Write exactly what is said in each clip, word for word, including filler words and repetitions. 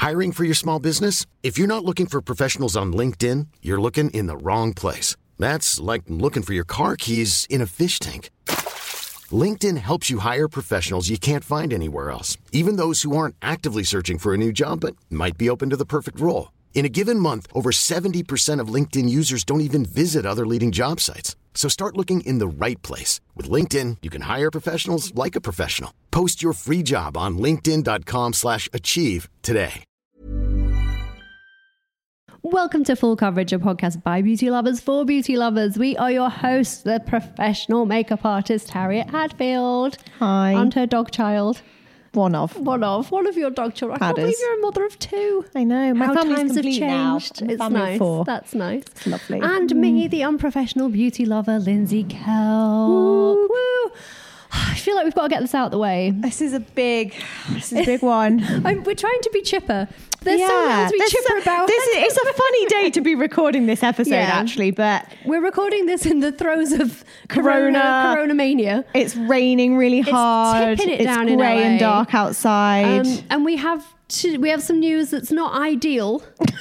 Hiring for your small business? If you're not looking for professionals on LinkedIn, you're looking in the wrong place. That's like looking for your car keys in a fish tank. LinkedIn helps you hire professionals you can't find anywhere else, even those who aren't actively searching for a new job but might be open to the perfect role. In a given month, over seventy percent of LinkedIn users don't even visit other leading job sites. So start looking in the right place. With LinkedIn, you can hire professionals like a professional. Post your free job on linkedin.com slash achieve today. Welcome to Full Coverage, a podcast by beauty lovers for beauty lovers. We are your hosts, the professional makeup artist, Harriet Hadfield. Hi. And her dog child. One of. One of. One of your dog children. I can't believe you're a mother of two. I know. My How family's times have complete changed. now. It's Family nice. of four. That's nice. It's lovely. And mm. me, the unprofessional beauty lover, Lindsay Kelk. Woo. Woo. I feel like we've got to get this out of the way. This is a big, this is a big one. I'm, we're trying to be chipper. There's yeah, something else to be chipper a, about. This is, it's a funny day to be recording this episode, yeah. actually, but we're recording this in the throes of Corona, Corona, Corona mania. It's raining really hard. It's tipping it it's down in grey L A. and dark outside, um, and we have to, we have some news that's not ideal.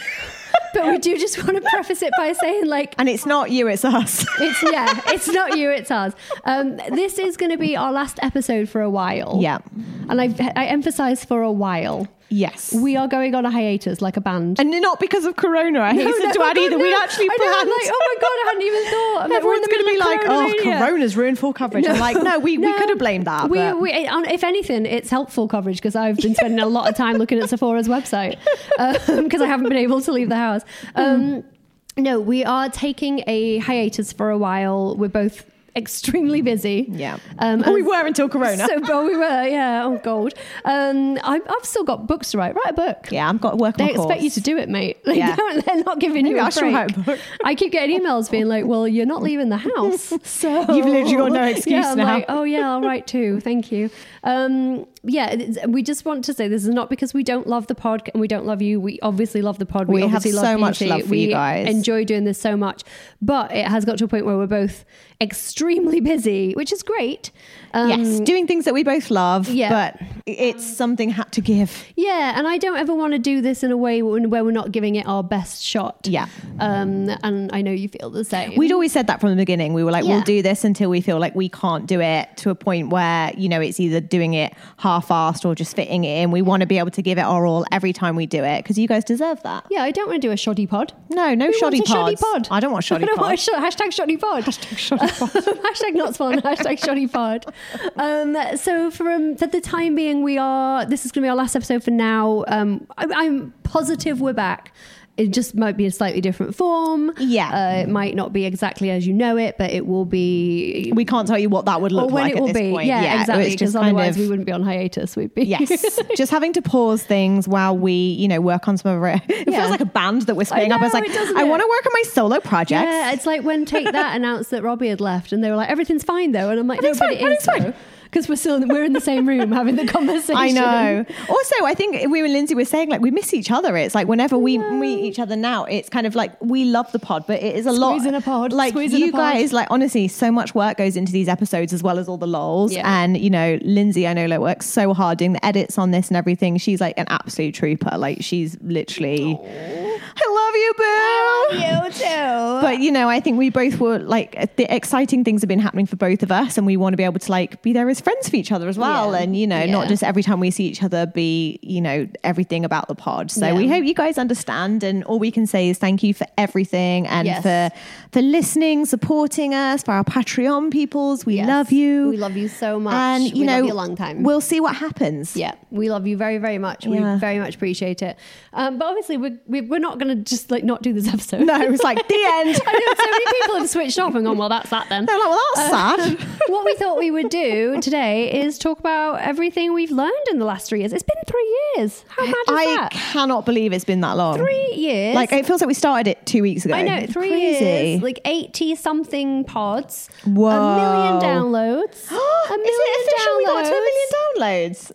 But we do just want to preface it by saying, like... And it's not you, it's us. It's Yeah, it's not you, it's us. Um, this is going to be our last episode for a while. Yeah. And I, I emphasise for a while. Yes. We are going on a hiatus like a band. And not because of Corona, I hasten no, no, to add either. No. We'd actually planned... I know, like, oh my God, I hadn't even thought. I'm Everyone's going to be like, oh, Corona's ruined full coverage. No. I'm like, no, we, no. we could have blamed that. We, but... we, if anything, it's helpful coverage because I've been spending a lot of time looking at Sephora's website because um, I haven't been able to leave the house. Um, mm. No, we are taking a hiatus for a while. We're both extremely busy. Yeah. Um, oh, we were until Corona. So, oh, we were, yeah. Oh, God. Um, I, I've still got books to write. Write a book. Yeah, I've got to work on They my expect course. you to do it, mate. Like, yeah. They're not giving Maybe you a I break. Write a book. I keep getting emails being like, well, you're not leaving the house. So you've literally got no excuse yeah, I'm now. Like, oh, yeah, I'll write too. Thank you. Um, yeah, we just want to say this is not because we don't love the pod and we don't love you. We obviously love the pod. We, we obviously have love so much beauty. love for we you guys. enjoy doing this so much. But it has got to a point where we're both extremely busy, which is great. Um, yes, doing things that we both love, yeah. but it's something had to give. Yeah, and I don't ever want to do this in a way where we're not giving it our best shot. Yeah. Um, and I know you feel the same. We'd always said that from the beginning. We were like, yeah. we'll do this until we feel like we can't do it, to a point where, you know, it's either doing it half-assed or just fitting it in. We want to be able to give it our all every time we do it, because you guys deserve that. Yeah, I don't want to do a shoddy pod. No, no Who shoddy wants a pods. shoddy pod? I don't want shoddy I don't pod. want a sh- hashtag shoddy pod. Hashtag shoddy pod. Hashtag not spawn. Hashtag shoddy pod. Um, so for, um, for the time being, we are, this is going to be our last episode for now. Um, I, I'm positive we're back. It just might be a slightly different form. Yeah. Uh, it might not be exactly as you know it, but it will be... We can't tell you what that would look or when like it at will this be. point. Yeah, yeah exactly, because otherwise of, we wouldn't be on hiatus. We'd be... Yes. Just having to pause things while we, you know, work on some of it. It yeah. feels like a band that we're splitting I know, up. It's like, it I want to work on my solo projects. Yeah, it's like when Take That announced that Robbie had left and they were like, everything's fine though. And I'm like, no, but it is though. Because we're still we're in the same room having the conversation. I know. Also, I think we and Lindsay were saying, like, we miss each other. It's like whenever we meet each other now, it's kind of like we love the pod, but it is a Squeeze lot. in a pod. Like Squeeze you in a pod. guys, like honestly, so much work goes into these episodes as well as all the lols. Yeah. And you know, Lindsay, I know, like works so hard doing the edits on this and everything. She's like an absolute trooper. Like she's literally. Aww. I love you, boo. I love you too. But you know, I think we both were like the exciting things have been happening for both of us, and we want to be able to like be there as friends for each other as well. Yeah. And you know, yeah. not just every time we see each other be, you know, everything about the pod. So yeah. we hope you guys understand, and all we can say is thank you for everything, and yes. for for listening, supporting us, for our Patreon peoples. We yes. love you. We love you so much. And you we know, love you a long time. We'll see what happens. Yeah, we love you very, very much. Yeah. We very much appreciate it. Um, but obviously, we're we're not going to just like not do this episode. No, it's like the end. I know so many people have switched off and gone, well, that's that then. They're like, well, that's uh, sad. What we thought we would do today is talk about everything we've learned in the last three years. It's been three years. How mad is I that? I cannot believe it's been that long. Three years. Like, it feels like we started it two weeks ago. I know, three Crazy. years, like eighty something pods. Whoa. A million downloads. a million Is it official? downloads. We got to a million downloads.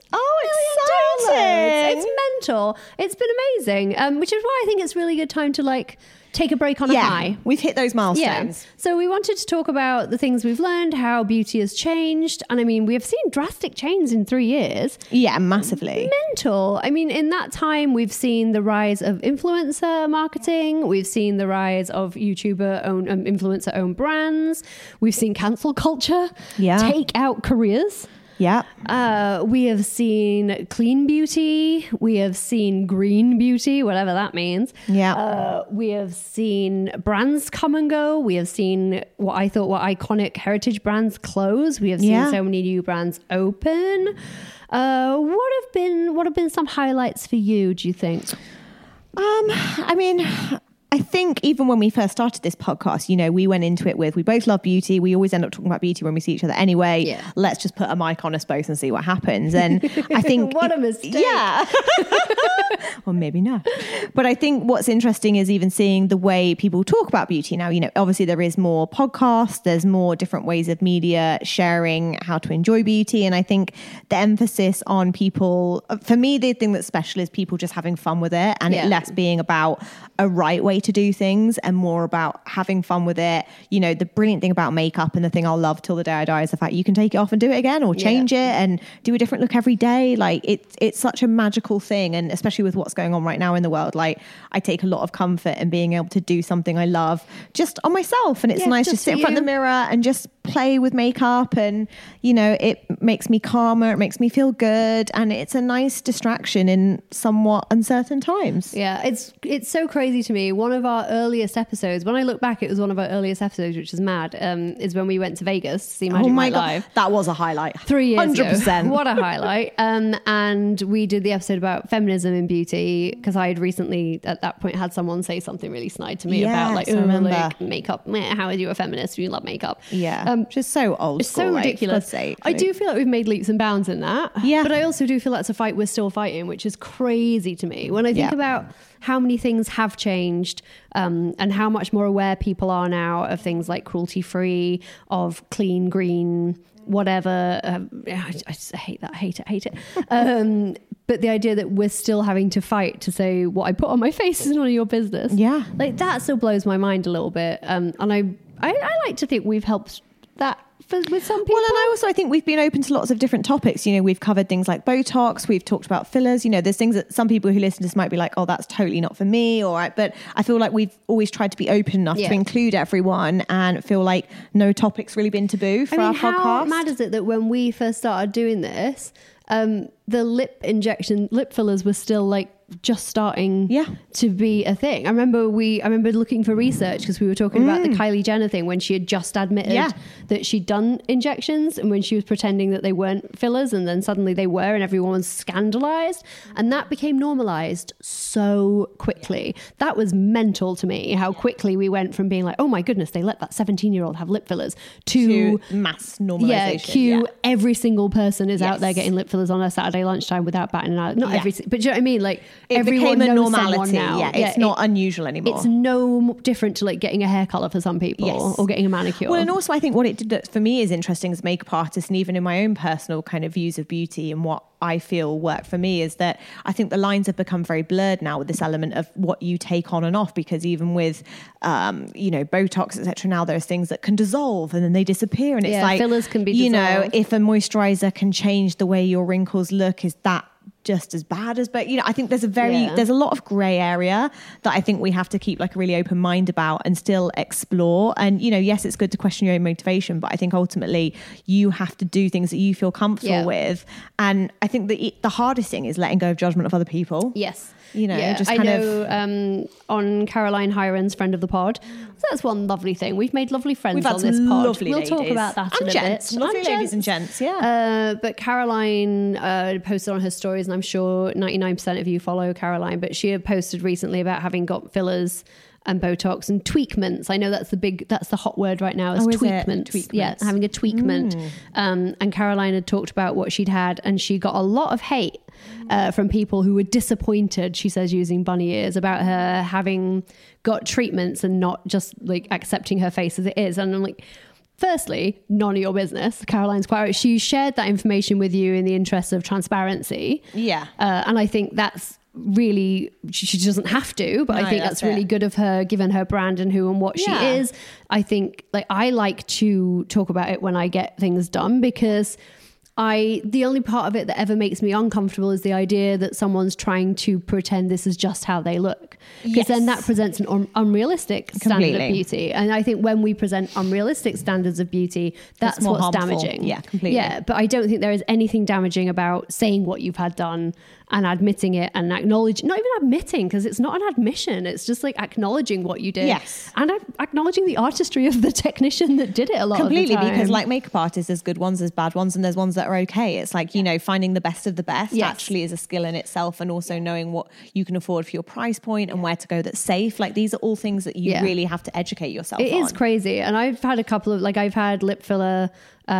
Oh, exciting. Downloads. It's mental. It's been amazing. Um, which is why I think it's really good time to like take a break on yeah, a high. We've hit those milestones. Yeah. So we wanted to talk about the things we've learned, how beauty has changed. And I mean, we have seen drastic change in three years. Yeah, massively. Mental. I mean, in that time, we've seen the rise of influencer marketing. We've seen the rise of YouTuber own um, influencer owned brands. We've seen cancel culture yeah. take out careers. Yeah. Uh, we have seen clean beauty. We have seen green beauty, whatever that means. Yeah. Uh, we have seen brands come and go. We have seen what I thought were iconic heritage brands close. We have seen yeah. so many new brands open. Uh, what have been what have been some highlights for you, do you think? Um, I mean, I think even when we first started this podcast, you know, we went into it with, we both love beauty. We always end up talking about beauty when we see each other anyway. Yeah. Let's just put a mic on us both and see what happens. And I think... what a mistake. Yeah. Or maybe not. But I think what's interesting is even seeing the way people talk about beauty now. You know, obviously there is more podcasts, there's more different ways of media sharing how to enjoy beauty. And I think the emphasis on people, for me, the thing that's special is people just having fun with it, and yeah. it less being about a right way to do things and more about having fun with it. You know, the brilliant thing about makeup, and the thing I'll love till the day I die, is the fact you can take it off and do it again, or change yeah. it and do a different look every day. Like it's it's such a magical thing, and especially with what's going on right now in the world, like I take a lot of comfort in being able to do something I love just on myself. And it's yeah, nice to sit in front of the mirror and just play with makeup, and you know, it makes me calmer, it makes me feel good, and it's a nice distraction in somewhat uncertain times. Yeah, it's it's so crazy to me. One of our earliest episodes, when I look back, it was one of our earliest episodes, which is mad, um, is when we went to Vegas to see Magic oh my Mike God. Live. That was a highlight. Three years one hundred percent. ago. What a highlight. Um, and we did the episode about feminism in beauty, because I had recently, at that point, had someone say something really snide to me yes, about like, I oh, remember. like makeup. Meh, how are you a feminist? You love makeup. Yeah. Um, just so old It's school, so like, ridiculous. Sake, I do feel like we've made leaps and bounds in that. Yeah. But I also do feel that's a fight we're still fighting, which is crazy to me. When I think yeah. about how many things have changed, um, and how much more aware people are now of things like cruelty-free, of clean, green, whatever. Um, I, I just hate that. I hate it. I hate it. Um, but the idea that we're still having to fight to say what I put on my face is none of your business. Yeah. Like that still blows my mind a little bit. Um, and I, I, I like to think we've helped that for, with some people. Well, and I also I think we've been open to lots of different topics. You know, we've covered things like Botox, we've talked about fillers. You know, there's things that some people who listen to this might be like, oh, that's totally not for me. All right. But I feel like we've always tried to be open enough yeah. to include everyone, and feel like no topic's really been taboo for I mean, our podcast. How mad is it that when we first started doing this, um, the lip injection, lip fillers were still like just starting yeah. to be a thing. I remember we, I remember looking for research because we were talking mm. about the Kylie Jenner thing when she had just admitted yeah. that she'd done injections, and when she was pretending that they weren't fillers, and then suddenly they were, and everyone was scandalized, and that became normalized so quickly. That was mental to me, how quickly we went from being like, oh my goodness, they let that seventeen year old have lip fillers, to, to mass normalization. Yeah, cue yeah. every single person is yes. out there getting lip fillers on a Saturday lunchtime without batting an eye. Not yeah. every, but do you know what I mean? Like, it everyone became a knows normality. Now. Yeah, it's yeah, not it, unusual anymore. It's no different to like getting a hair color for some people yes. or getting a manicure. Well, and also I think what it did for me is interesting as a makeup artist, and even in my own personal kind of views of beauty and what I feel work for me, is that I think the lines have become very blurred now with this element of what you take on and off, because even with, um, you know, Botox, et cetera, now there's things that can dissolve and then they disappear. And it's yeah, like, fillers can be you dissolved. know, if a moisturizer can change the way your wrinkles look, is that just as bad as, but you know, I think there's a very, yeah. there's a lot of gray area that I think we have to keep like a really open mind about and still explore. And, you know, yes, it's good to question your own motivation, but I think ultimately you have to do things that you feel comfortable yeah. with. And I think the, the hardest thing is letting go of judgment of other people. Yes. You know, yeah, just I kind know of um, on Caroline Hiron's Friend of the Pod. So that's one lovely thing. We've made lovely friends We've had on some this pod. lovely we'll ladies. talk about that and in a gents, bit. lovely and ladies and gents, yeah. Uh, but Caroline uh, posted on her stories, and I'm sure ninety-nine percent of you follow Caroline, but she had posted recently about having got fillers and Botox and tweakments. I know that's the big, that's the hot word right now, is, oh, is tweakments. tweakments. Yeah, having a tweakment. Mm. Um, and Caroline had talked about what she'd had, and she got a lot of hate uh, from people who were disappointed, she says, using bunny ears, about her having got treatments and not just like accepting her face as it is. And I'm like, firstly, none of your business. Caroline's quite right. She shared that information with you in the interest of transparency. Yeah. Uh, and I think that's really, she, she doesn't have to, but No, I think that's that's really it. good of her, given her brand and who and what Yeah. she is. I think like I like to talk about it when I get things done, because I, the only part of it that ever makes me uncomfortable is the idea that someone's trying to pretend this is just how they look. Because Yes. then that presents an un- unrealistic standard Completely. of beauty. And I think when we present unrealistic standards of beauty, that's more what's harmful. damaging. Yeah, completely. Yeah, but I don't think there is anything damaging about saying what you've had done and admitting it and acknowledging, not even admitting, because it's not an admission. It's just like acknowledging what you did. Yes. And a- acknowledging the artistry of the technician that did it a lot Completely, of the time. because like makeup artists, there's good ones, there's bad ones, and there's ones that are okay. It's like, you know, finding the best of the best Yes. actually is a skill in itself, and also knowing what you can afford for your price point and where to go that's safe. Like these are all things that you Yeah. really have to educate yourself It on. is crazy. And I've had a couple of, like, I've had lip filler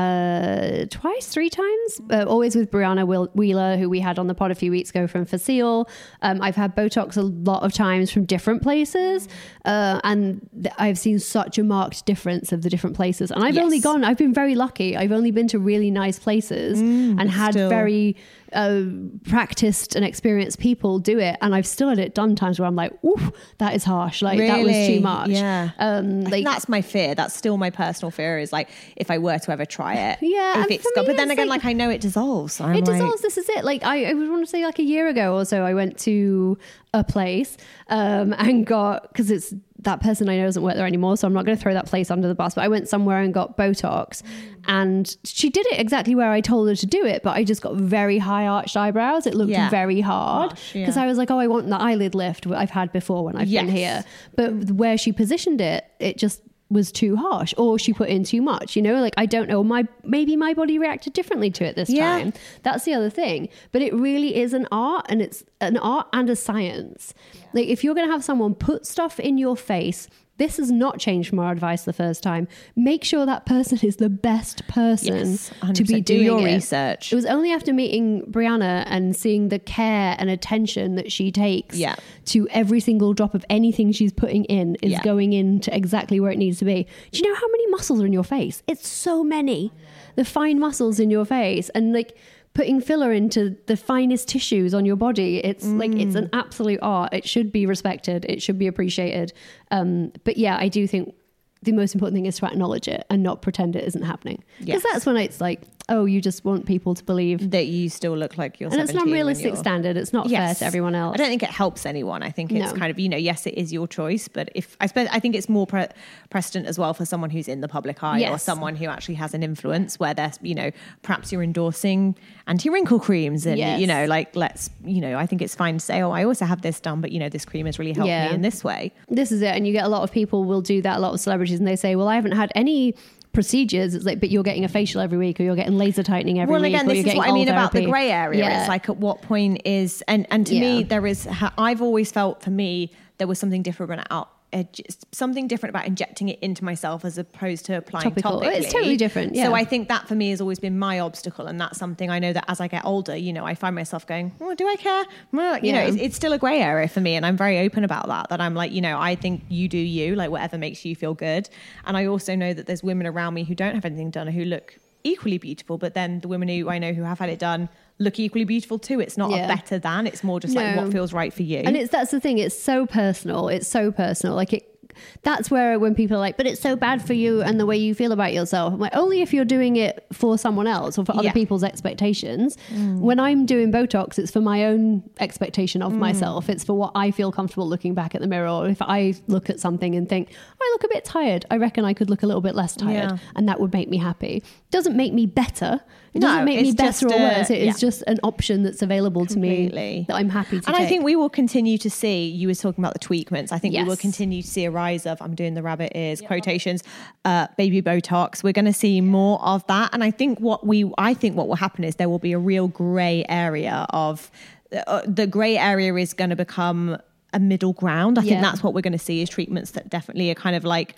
uh, twice, three times, uh, always with Brianna Wil- Wheeler, who we had on the pod a few weeks ago from Facile. Um, I've had Botox a lot of times from different places. Uh, and th- I've seen such a marked difference of the different places. And I've Yes. only gone, I've been very lucky. I've only been to really nice places and had still. very uh, practiced and experienced people do it. And I've still had it done times where I'm like, oof, that is harsh. Like that was too Really? much. Yeah. Um, I like, think that's my fear. That's still my personal fear, is like if I were to ever try it. Yeah, If and it's for got, me, but then it's again, like- like, I know it dissolves. So I'm it like- dissolves. This is it. Like I, I would want to say like a year ago or so, I went to a place um, and got, because it's that person I know doesn't work there anymore, so I'm not going to throw that place under the bus. But I went somewhere and got Botox, and she did it exactly where I told her to do it. But I just got very high arched eyebrows. It looked Yeah. very hard Harsh, because yeah. I was like, oh, I want the eyelid lift I've had before when I've been Yes. here. But where she positioned it, it just was too harsh, or she put in too much, you know, like I don't know, my maybe my body reacted differently to it this Yeah. time. That's the other thing. But it really is an art, and it's an art and a science. Like if you're going to have someone put stuff in your face, this has not changed from our advice the first time. Make sure that person is the best person Yes, one hundred to be percent. Do doing your it. research. It was only after meeting Brianna and seeing the care and attention that she takes Yeah. to every single drop of anything she's putting in is Yeah. going into exactly where it needs to be. Do you know how many muscles are in your face? It's so many. The fine muscles in your face, and like putting filler into the finest tissues on your body. It's mm. like, it's an absolute art. It should be respected. It should be appreciated. Um, but yeah, I do think the most important thing is to acknowledge it and not pretend it isn't happening. Because Yes. that's when it's like, oh, you just want people to believe. that you still look like you're And it's seventeen not when realistic you're- standard. It's not fair to everyone else. I don't think it helps anyone. I think it's No. kind of, you know, yes, it is your choice, but if I suppose I think it's more pre- precedent as well for someone who's in the public eye or Yes. someone who actually has an influence, where there's, you know, perhaps you're endorsing anti-wrinkle creams and, Yes. you know, like let's, you know, I think it's fine to say, oh, I also have this done, but you know, this cream has really helped Yeah. me in this way. This is it. And you get a lot of people will do that, a lot of celebrities, and they say, well, I haven't had any procedures. It's like, but you're getting a facial every week, or you're getting laser tightening every well, week. again, or this you're is what I getting mean oil about the therapy. grey area. Yeah. It's like at what point is, and, and to me, Yeah. there is, I've always felt for me, there was something different about uh, just something different about injecting it into myself as opposed to applying Topical. topically. It's totally different, yeah. So I think that for me has always been my obstacle, and that's something I know that as I get older, you know, I find myself going, oh, do I care? Well, you Yeah. know, it's, it's still a grey area for me, and I'm very open about that. That I'm like, you know, I think you do you, like whatever makes you feel good. And I also know that there's women around me who don't have anything done, who look equally beautiful, but then the women who I know who have had it done look equally beautiful too. It's not Yeah. a better than, it's more just like No. what feels right for you. And it's that's the thing. It's so personal. It's so personal. Like it. That's where when people are like, but it's so bad for you and the way you feel about yourself. I'm like, only if you're doing it for someone else or for other Yeah. people's expectations. Mm. When I'm doing Botox, it's for my own expectation of mm. myself. It's for what I feel comfortable looking back at the mirror. Or if I look at something and think, oh, I look a bit tired, I reckon I could look a little bit less tired, Yeah. and that would make me happy. Doesn't make me better. It No, doesn't make me it's better just or a- worse. It yeah. is just an option that's available to me Completely. that I'm happy to And take. I think we will continue to see, you were talking about the tweakments. I think Yes. we will continue to see a rise of, I'm doing the rabbit ears, quotations, uh, baby Botox. We're going to see more of that. And I think what we, I think what will happen is there will be a real grey area of, uh, the grey area is going to become a middle ground. I Yeah. think that's what we're going to see is treatments that definitely are kind of like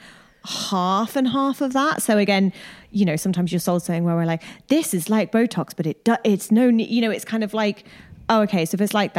half and half of that. So again, you know, sometimes your soul's saying where we're like, this is like Botox, but it do, it's no, ne- you know, it's kind of like, oh, okay, so if it's like that,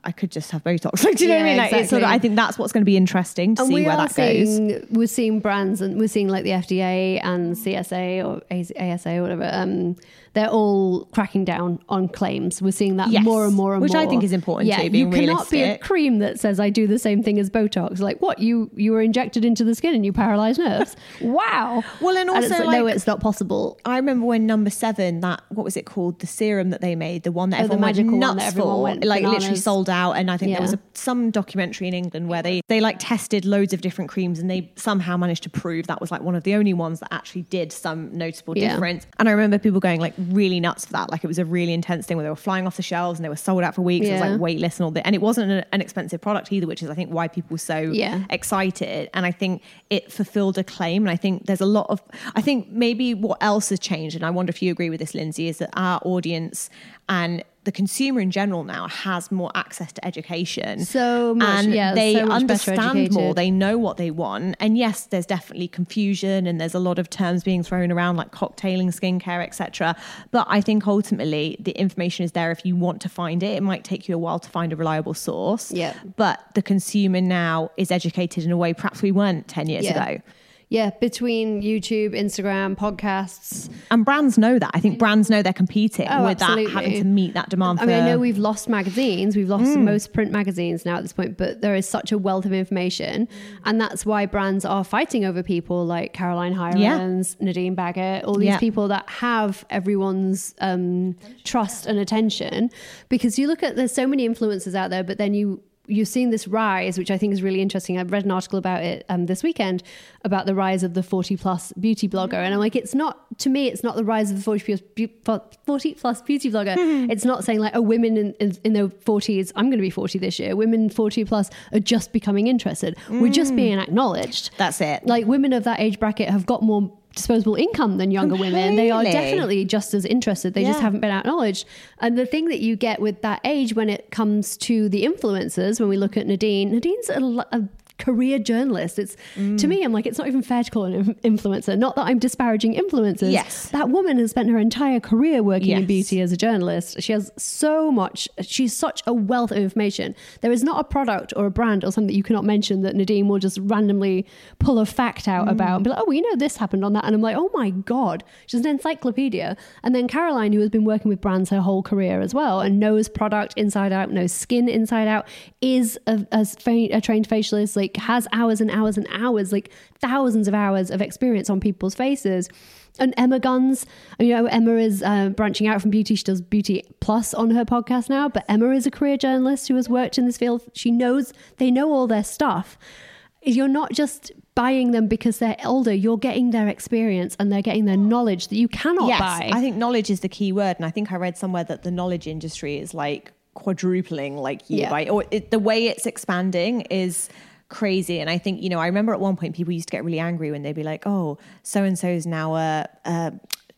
I could just have Botox. Like, do you know Yeah, what I mean? Like, exactly. it's sort of, I think that's what's going to be interesting to And see we where are that goes. seeing, we're seeing brands, and we're seeing like the F D A and C S A or A S A or whatever. Um, they're all cracking down on claims. We're seeing that Yes, more and more and which more. I think is important yeah, too, being you cannot be a realistic. cream that says I do the same thing as Botox. Like, what, you you were injected into the skin and you paralyzed nerves? Wow. Well, and also, it's like, no, like- it's not possible. I remember when number seven, that, what was it called? The serum that they made, the one that Oh, the everyone went magical one nuts that everyone for, went like literally bananas. sold out. And I think Yeah. there was a, some documentary in England where they, they like tested loads of different creams and they somehow managed to prove that was like one of the only ones that actually did some noticeable Yeah. difference. And I remember people going like really nuts for that. Like it was a really intense thing where they were flying off the shelves and they were sold out for weeks. It Yeah. was like waitlist and all that. And it wasn't an, an expensive product either, which is I think why people were so Yeah. excited. And I think it fulfilled a claim. And I think there's a lot of, I think maybe what else has changed, and I wonder if you agree with this, Lindsay, is that our audience and the consumer in general now has more access to education. So much, and yeah, they so much better understand more. educated. They know what they want. And yes, there's definitely confusion and there's a lot of terms being thrown around like cocktailing, skincare, et cetera. But I think ultimately the information is there if you want to find it. It might take you a while to find a reliable source. Yeah. But the consumer now is educated in a way perhaps we weren't ten years Yeah. ago. Yeah, between YouTube, Instagram, podcasts. And brands know that. I think brands know they're competing Oh, with absolutely. that, having to meet that demand. I mean, for, I know we've lost magazines. We've lost most print magazines now at this point, but there is such a wealth of information. And that's why brands are fighting over people like Caroline Hirons, Nadine Baggett, all these Yeah. people that have everyone's um, trust and attention. Because you look at, there's so many influencers out there, but then you you're seeing this rise, which I think is really interesting. I've read an article about it um, this weekend about the rise of the forty plus beauty blogger. And I'm like, it's not, to me, it's not the rise of the forty plus, bu- forty plus beauty blogger. It's not saying like, oh, women in, in, in their forties, I'm going to be forty this year. Women forty plus are just becoming interested. We're just being acknowledged. That's it. Like women of that age bracket have got more disposable income than younger women. They are Completely. definitely just as interested. They just Yeah. haven't been acknowledged. And the thing that you get with that age when it comes to the influencers, when we look at Nadine, Nadine's a, lo- a career journalist. It's Mm. to me, I'm like, it's not even fair to call her an influencer. Not that I'm disparaging influencers. Yes. That woman has spent her entire career working in Yes. beauty as a journalist. She has so much, she's such a wealth of information. There is not a product or a brand or something that you cannot mention that Nadine will just randomly pull a fact out about and be like, oh, well, you know, this happened on that. And I'm like, oh my God, she's an encyclopedia. And then Caroline, who has been working with brands her whole career as well and knows product inside out, knows skin inside out, is a, a, a trained facialist, like has hours and hours and hours, like thousands of hours of experience on people's faces. And Emma Guns, you know, Emma is uh, branching out from beauty. She does Beauty Plus on her podcast now, but Emma is a career journalist who has worked in this field. She knows, they know all their stuff. You're not just buying them because they're older. You're getting their experience and they're getting their knowledge that you cannot yes, buy. I think knowledge is the key word. And I think I read somewhere that the knowledge industry is like quadrupling like year Yeah. by, or it, the way it's expanding is crazy. And I think, you know, I remember at one point people used to get really angry when they'd be like, oh, so-and-so is now a, a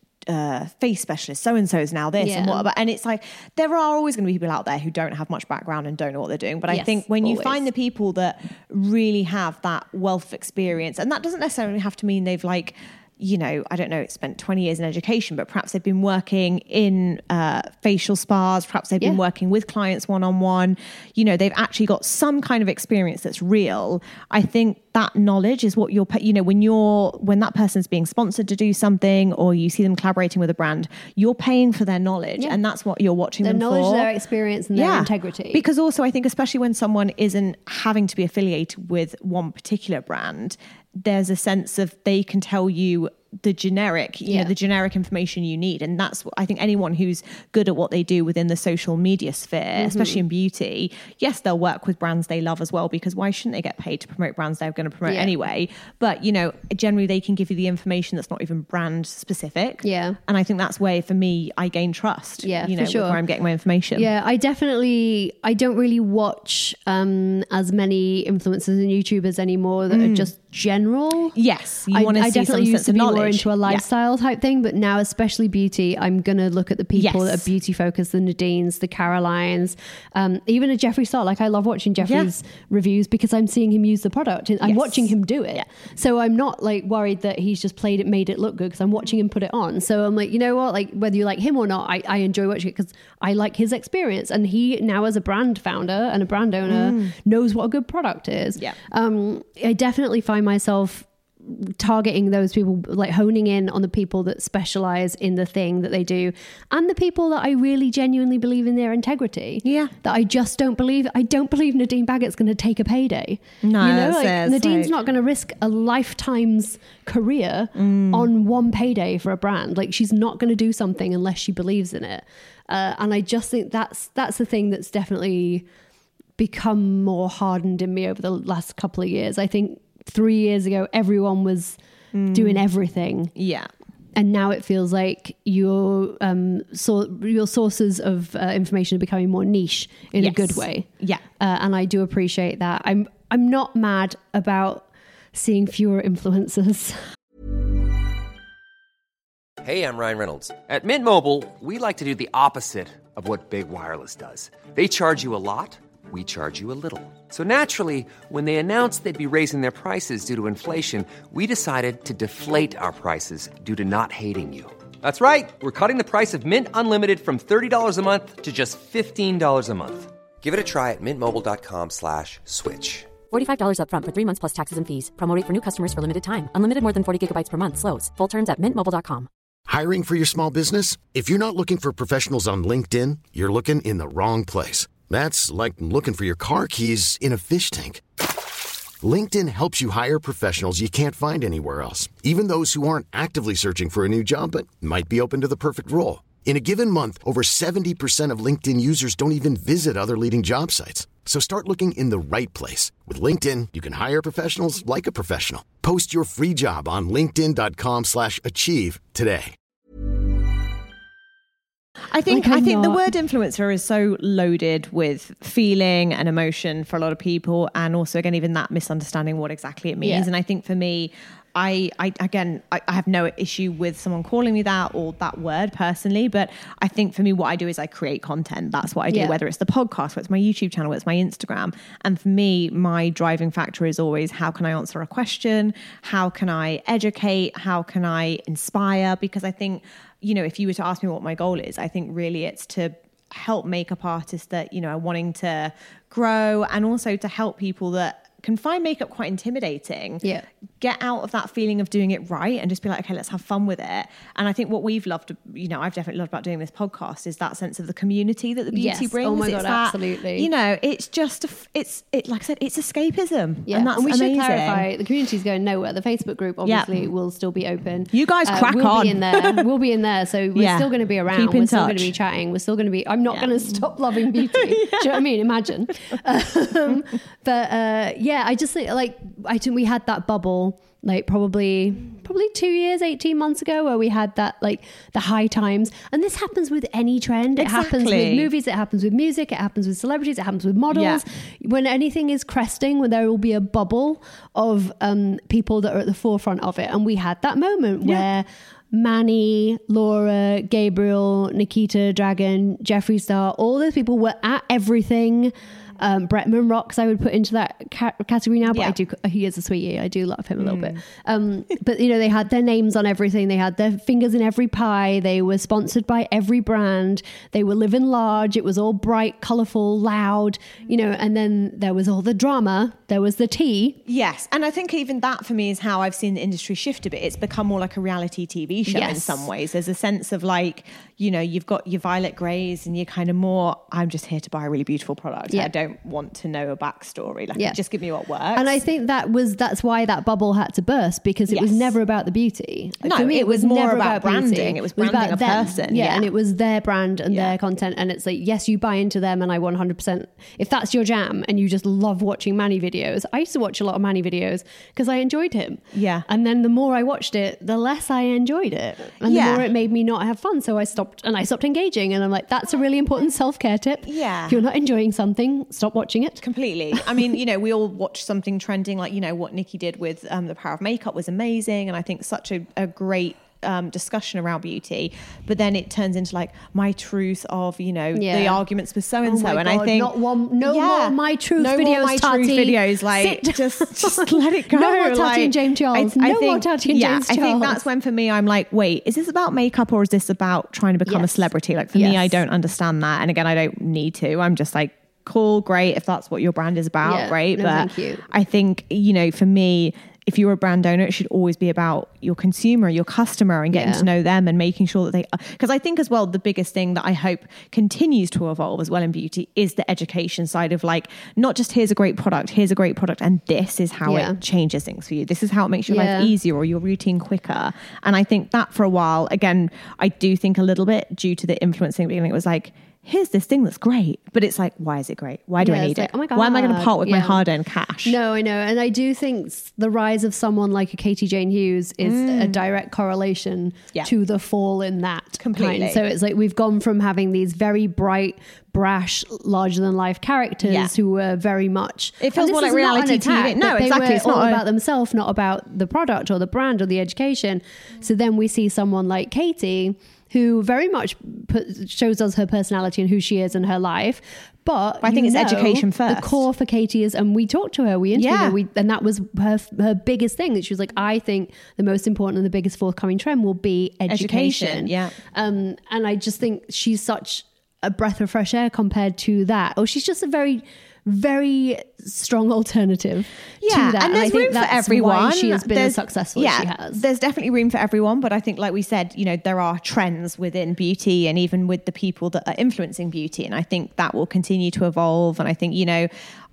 uh, face specialist, so-and-so is now this and Yeah. what about, and it's like, there are always going to be people out there who don't have much background and don't know what they're doing. But I Yes, think when you always. find the people that really have that wealth of experience, and that doesn't necessarily have to mean they've like, you know, I don't know, spent twenty years in education, but perhaps they've been working in uh, facial spas, perhaps they've been Yeah. working with clients one-on-one, you know, they've actually got some kind of experience that's real. I think that knowledge is what you're, you know, when you're, when that person's being sponsored to do something or you see them collaborating with a brand, you're paying for their knowledge. Yeah. And that's what you're watching their them knowledge, for. their experience and their integrity. Because also I think especially when someone isn't having to be affiliated with one particular brand, there's a sense of they can tell you the generic, you Yeah. know, the generic information you need. And that's what I think anyone who's good at what they do within the social media sphere, Mm-hmm. especially in beauty, yes, they'll work with brands they love as well, because why shouldn't they get paid to promote brands they're going to promote Yeah. anyway? But, you know, generally they can give you the information that's not even brand specific. Yeah. And I think that's where, for me, I gain trust, Yeah, you for know, with sure. where I'm getting my information. Yeah, I definitely, I don't really watch um, as many influencers and YouTubers anymore that are just general. Yes. You I, want to I see definitely some used sense to of be knowledge. more into a Yeah. lifestyle type thing, but now, especially beauty, I'm going to look at the people Yes. that are beauty focused, the Nadines, the Carolines, um, even a Jeffree Star. Like I love watching Jeffree's reviews because I'm seeing him use the product and I'm Yes. watching him do it. Yeah. So I'm not like worried that he's just played it, made it look good, because I'm watching him put it on. So I'm like, you know what, like whether you like him or not, I, I enjoy watching it because I like his experience. And he now as a brand founder and a brand owner mm. knows what a good product is. Yeah. Um, I definitely find myself targeting those people, like honing in on the people that specialize in the thing that they do, and the people that I really genuinely believe in their integrity. Yeah. That I just don't believe, I don't believe Nadine Baggett's going to take a payday. No, you know, like Nadine's like... not going to risk a lifetime's career mm. on one payday for a brand. Like she's not going to do something unless she believes in it. Uh, and I just think that's, that's the thing that's definitely become more hardened in me over the last couple of years. I think three years ago, everyone was mm. doing everything. Yeah. And now it feels like your um, so your sources of uh, information are becoming more niche in yes. a good way. Yeah. Uh, and I do appreciate that. I'm I'm not mad about seeing fewer influencers. Hey, I'm Ryan Reynolds. At Mint Mobile, we like to do the opposite of what Big Wireless does. They charge you a lot. We charge you a little. So naturally, when they announced they'd be raising their prices due to inflation, we decided to deflate our prices due to not hating you. That's right. We're cutting the price of Mint Unlimited from thirty dollars a month to just fifteen dollars a month. Give it a try at mintmobile.com slash switch. forty-five dollars up front for three months plus taxes and fees. Promo rate for new customers for limited time. Unlimited more than forty gigabytes per month. Slows full terms at mint mobile dot com. Hiring for your small business? If you're not looking for professionals on LinkedIn, you're looking in the wrong place. That's like looking for your car keys in a fish tank. LinkedIn helps you hire professionals you can't find anywhere else, even those who aren't actively searching for a new job but might be open to the perfect role. In a given month, over seventy percent of LinkedIn users don't even visit other leading job sites. So start looking in the right place. With LinkedIn, you can hire professionals like a professional. Post your free job on linkedin.com slash achieve today. I think like I think not. the word influencer is so loaded with feeling and emotion for a lot of people, and also again even that misunderstanding what exactly it means. Yeah. And I think for me, I, I again I, I have no issue with someone calling me that or that word personally, but I think for me what I do is I create content. That's what I do, yeah. whether it's the podcast, whether it's my YouTube channel, whether it's my Instagram. And for me, my driving factor is always how can I answer a question? How can I educate? How can I inspire? Because I think, you know, if you were to ask me what my goal is, I think really it's to help makeup artists that, you know, are wanting to grow, and also to help people that can find makeup quite intimidating, yeah. get out of that feeling of doing it right and just be like, okay, let's have fun with it. And I think what we've loved, you know, I've definitely loved about doing this podcast is that sense of the community that the beauty yes. brings. Oh my it's God, that, absolutely. You know, it's just, a, it's, it, like I said, it's escapism. Yeah. And that's and we amazing. should clarify, the community's going nowhere. The Facebook group obviously yeah. will still be open. You guys uh, crack we'll on. Be in there. We'll be in there. So we're yeah. still going to be around. Keep in we're still touch. going to be chatting. We're still going to be, I'm not yeah. going to stop loving beauty. yeah. Do you know what I mean? Imagine. Um, but uh, yeah, I just think like, I think we had that bubble like probably probably two years, eighteen months ago, where we had that like the high times. And this happens with any trend. It exactly. happens with movies, it happens with music, it happens with celebrities, it happens with models. Yeah. When anything is cresting, when there will be a bubble of um, people that are at the forefront of it. And we had that moment yeah. where Manny, Laura, Gabriel, Nikita Dragon, Jeffree Star, all those people were at everything. Um, Bretman Rocks I would put into that ca- category now, but yeah. I do, he is a sweetie. I do love him a little mm. bit. Um, but you know, they had their names on everything. They had their fingers in every pie. They were sponsored by every brand. They were living large. It was all bright, colorful, loud, you know, and then there was all the drama. There was the tea. Yes. And I think even that for me is how I've seen the industry shift a bit. It's become more like a reality T V show yes. in some ways. There's a sense of like, you know, you've got your Violet Grays and you're kind of more, I'm just here to buy a really beautiful product. Yeah. I don't want to know a backstory. Like, yeah. just give me what works. And I think that was, that's why that bubble had to burst, because it yes. was never about the beauty. No, For me, it, it was, was more never about, about branding. Beauty. It was branding it was about a them. person. Yeah, yeah. And it was their brand and yeah. their content. And it's like, yes, you buy into them. And I one hundred percent, if that's your jam and you just love watching Manny videos, I used to watch a lot of Manny videos because I enjoyed him. Yeah. And then the more I watched it, the less I enjoyed it. And yeah. the more it made me not have fun. So I stopped and I stopped engaging. And I'm like, that's a really important self-care tip. Yeah. If you're not enjoying something, stop watching it. Completely. I mean, you know, we all watch something trending, like, you know, what Nikki did with um, The Power of Makeup was amazing. And I think such a, a great um, discussion around beauty, but then it turns into like my truth of, you know, Yeah. the arguments with so and so, Oh my and God, I think not one, no yeah, more my truth no videos. more my Tati. truth videos. Like Sit. just just let it go. No more Tati like, and James Charles. I, I no think, more Tati and yeah, James I Charles. think that's when for me I'm like, wait, is this about makeup or is this about trying to become Yes. a celebrity? Like for me, Yes. I don't understand that, and again, I don't need to. I'm just like, cool, great, if that's what your brand is about, Yeah, great. no, but thank you. I think, you know, for me, if you're a brand owner, it should always be about your consumer, your customer, and getting Yeah. to know them and making sure that they, because I think as well, the biggest thing that I hope continues to evolve as well in beauty is the education side of like, not just here's a great product, here's a great product, and this is how Yeah. it changes things for you. This is how it makes your Yeah. life easier or your routine quicker. And I think that for a while, again, I do think a little bit due to the influencing beginning, it was like, here's this thing that's great, but it's like, why is it great? Why do Yeah, I need it's like, it? oh my Why am I going to God, part with my yeah. hard-earned cash? No, I know. And I do think s- the rise of someone like a Katie Jane Hughes is a direct correlation Yeah. to the fall in that Completely. kind. So it's like we've gone from having these very bright, brash, larger than life characters Yeah. who were very much. It feels and more this like is not reality an attack, T V. No, but they exactly. were It's not all a- about themselves, not about the product or the brand or the education. So then we see someone like Katie, who very much put, shows us her personality and who she is in her life. But I think you it's know, education first. The core for Katie is, and we talked to her, we interviewed Yeah. her, we, and that was her her biggest thing. That she was like, I think the most important and the biggest forthcoming trend will be education. Education, yeah. Um, and I just think she's such a breath of fresh air compared to that. Or she's just a very, very strong alternative Yeah, to that. and there's I think room for that's everyone. why she has been There's- as successful yeah, as she has. There's definitely room for everyone, but I think, like we said, you know, there are trends within beauty and even with the people that are influencing beauty, and I think that will continue to evolve. And I think, you know,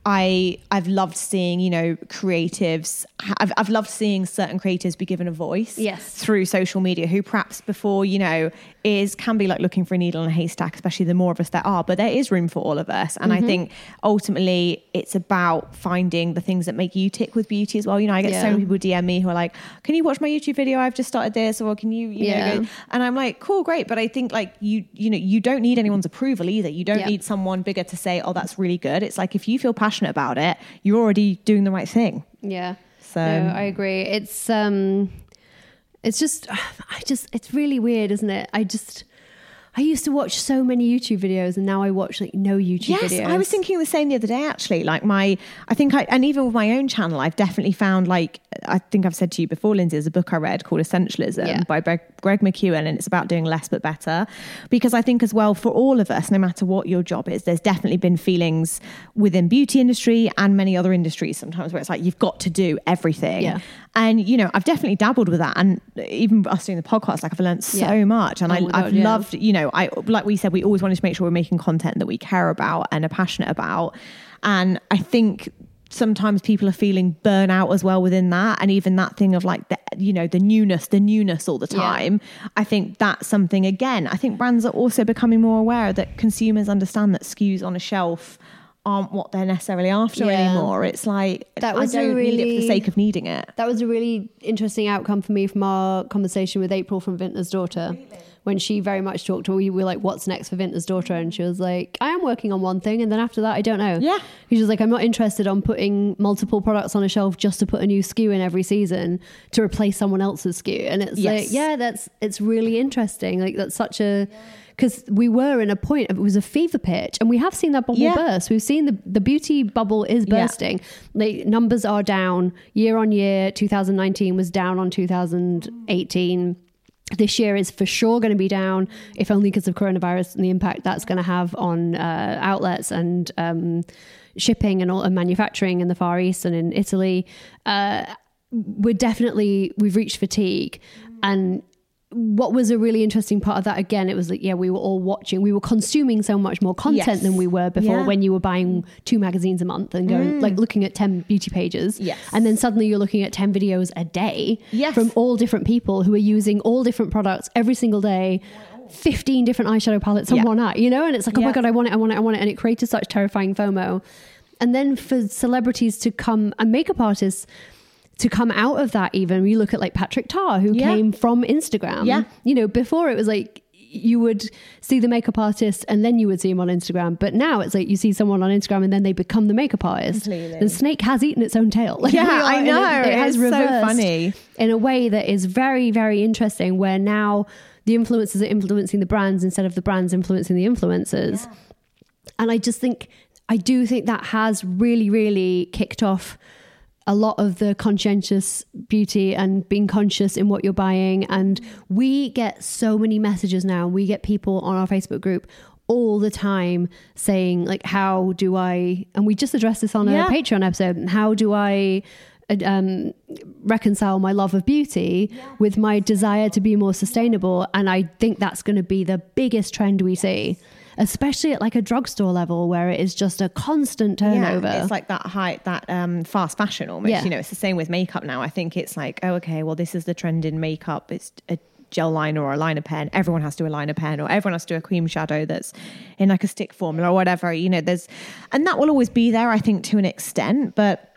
I I've loved seeing, you know, creatives. I've I've loved seeing certain creatives be given a voice, Yes. through social media, who perhaps before, you know, is can be like looking for a needle in a haystack, especially the more of us there are. But there is room for all of us, and Mm-hmm. I think ultimately it's about finding the things that make you tick with beauty as well. You know, I get so Yeah. many people D M me who are like, "Can you watch my YouTube video? I've just started this," or "Can you, you Yeah. know?" Go? And I'm like, "Cool, great," but I think like you, you know, you don't need anyone's approval either. You don't Yeah. need someone bigger to say, "Oh, that's really good." It's like if you feel passionate about it, you're already doing the right thing. Yeah. So- no, I agree. It's um it's just I just it's really weird, isn't it? I just I used to watch so many YouTube videos and now I watch like no YouTube Yes, videos. I was thinking the same the other day, actually. Like my, I think I, and even with my own channel, I've definitely found like, I think I've said to you before, Lindsay, there's a book I read called Essentialism Yeah. by Greg, Greg McKeown, and it's about doing less but better. Because I think as well, for all of us, no matter what your job is, there's definitely been feelings within beauty industry and many other industries sometimes where it's like, you've got to do everything. Yeah. And, you know, I've definitely dabbled with that. And even us doing the podcast, like I've learned so Yeah. much. And Oh I, my God, I've yeah. loved, you know, I, like we said, we always wanted to make sure we're making content that we care about and are passionate about. And I think sometimes people are feeling burnout as well within that. And even that thing of like, the, you know, the newness, the newness all the Yeah. time. I think that's something, again, I think brands are also becoming more aware that consumers understand that S K Us on a shelf aren't what they're necessarily after Yeah. anymore. It's like, That was I a don't need it for really- the sake of needing it. That was a really interesting outcome for me from our conversation with April from Vintner's Daughter. When she very much talked to, we were like, what's next for Vintner's Daughter? And she was like, I am working on one thing. And then after that, I don't know. Yeah. She was like, I'm not interested on putting multiple products on a shelf just to put a new S K U in every season to replace someone else's S K U. And it's Yes. like, yeah, that's, it's really interesting. Like that's such a, because we were in a point of, it was a fever pitch and we have seen that bubble Yeah. burst. We've seen the, the beauty bubble is Yeah. bursting. Like numbers are down year on year. two thousand nineteen was down on two thousand eighteen. This year is for sure going to be down, if only because of coronavirus and the impact that's going to have on uh, outlets and um, shipping and all and manufacturing in the Far East and in Italy. Uh, we're definitely, we've reached fatigue. And what was a really interesting part of that, again, it was like, yeah, we were all watching, we were consuming so much more content Yes. than we were before Yeah. when you were buying two magazines a month and going, like looking at ten beauty pages. Yes. And then suddenly you're looking at ten videos a day Yes. from all different people who are using all different products every single day. fifteen different eyeshadow palettes on Yeah. one eye, you know? And it's like, oh Yeah. my God, I want it, I want it, I want it. And it created such terrifying FOMO. And then for celebrities to come and makeup artists to come out of that, even you look at like Patrick Tar, who Yeah. came from Instagram. Yeah. You know, before it was like, you would see the makeup artist and then you would see him on Instagram. But now it's like you see someone on Instagram and then they become the makeup artist. Completely. The snake has eaten its own tail. Like, yeah, I know. A, it, it has it's reversed so funny. in a way that is very, very interesting, where now the influencers are influencing the brands instead of the brands influencing the influencers. Yeah. And I just think, I do think that has really, really kicked off a lot of the conscientious beauty and being conscious in what you're buying. And we get so many messages now. We get people on our Facebook group all the time saying like, how do I, and we just addressed this on a yeah. Patreon episode, how do I um, reconcile my love of beauty yeah. with my desire to be more sustainable? And I think that's going to be the biggest trend we see, especially at like a drugstore level where it is just a constant turnover. Yeah, it's like that high, that um, fast fashion almost, yeah. you know, it's the same with makeup now. I think it's like, oh, okay, well, this is the trend in makeup. It's a gel liner or a liner pen. Everyone has to do a liner pen, or everyone has to do a cream shadow that's in like a stick formula or whatever, you know, there's, and that will always be there, I think, to an extent, but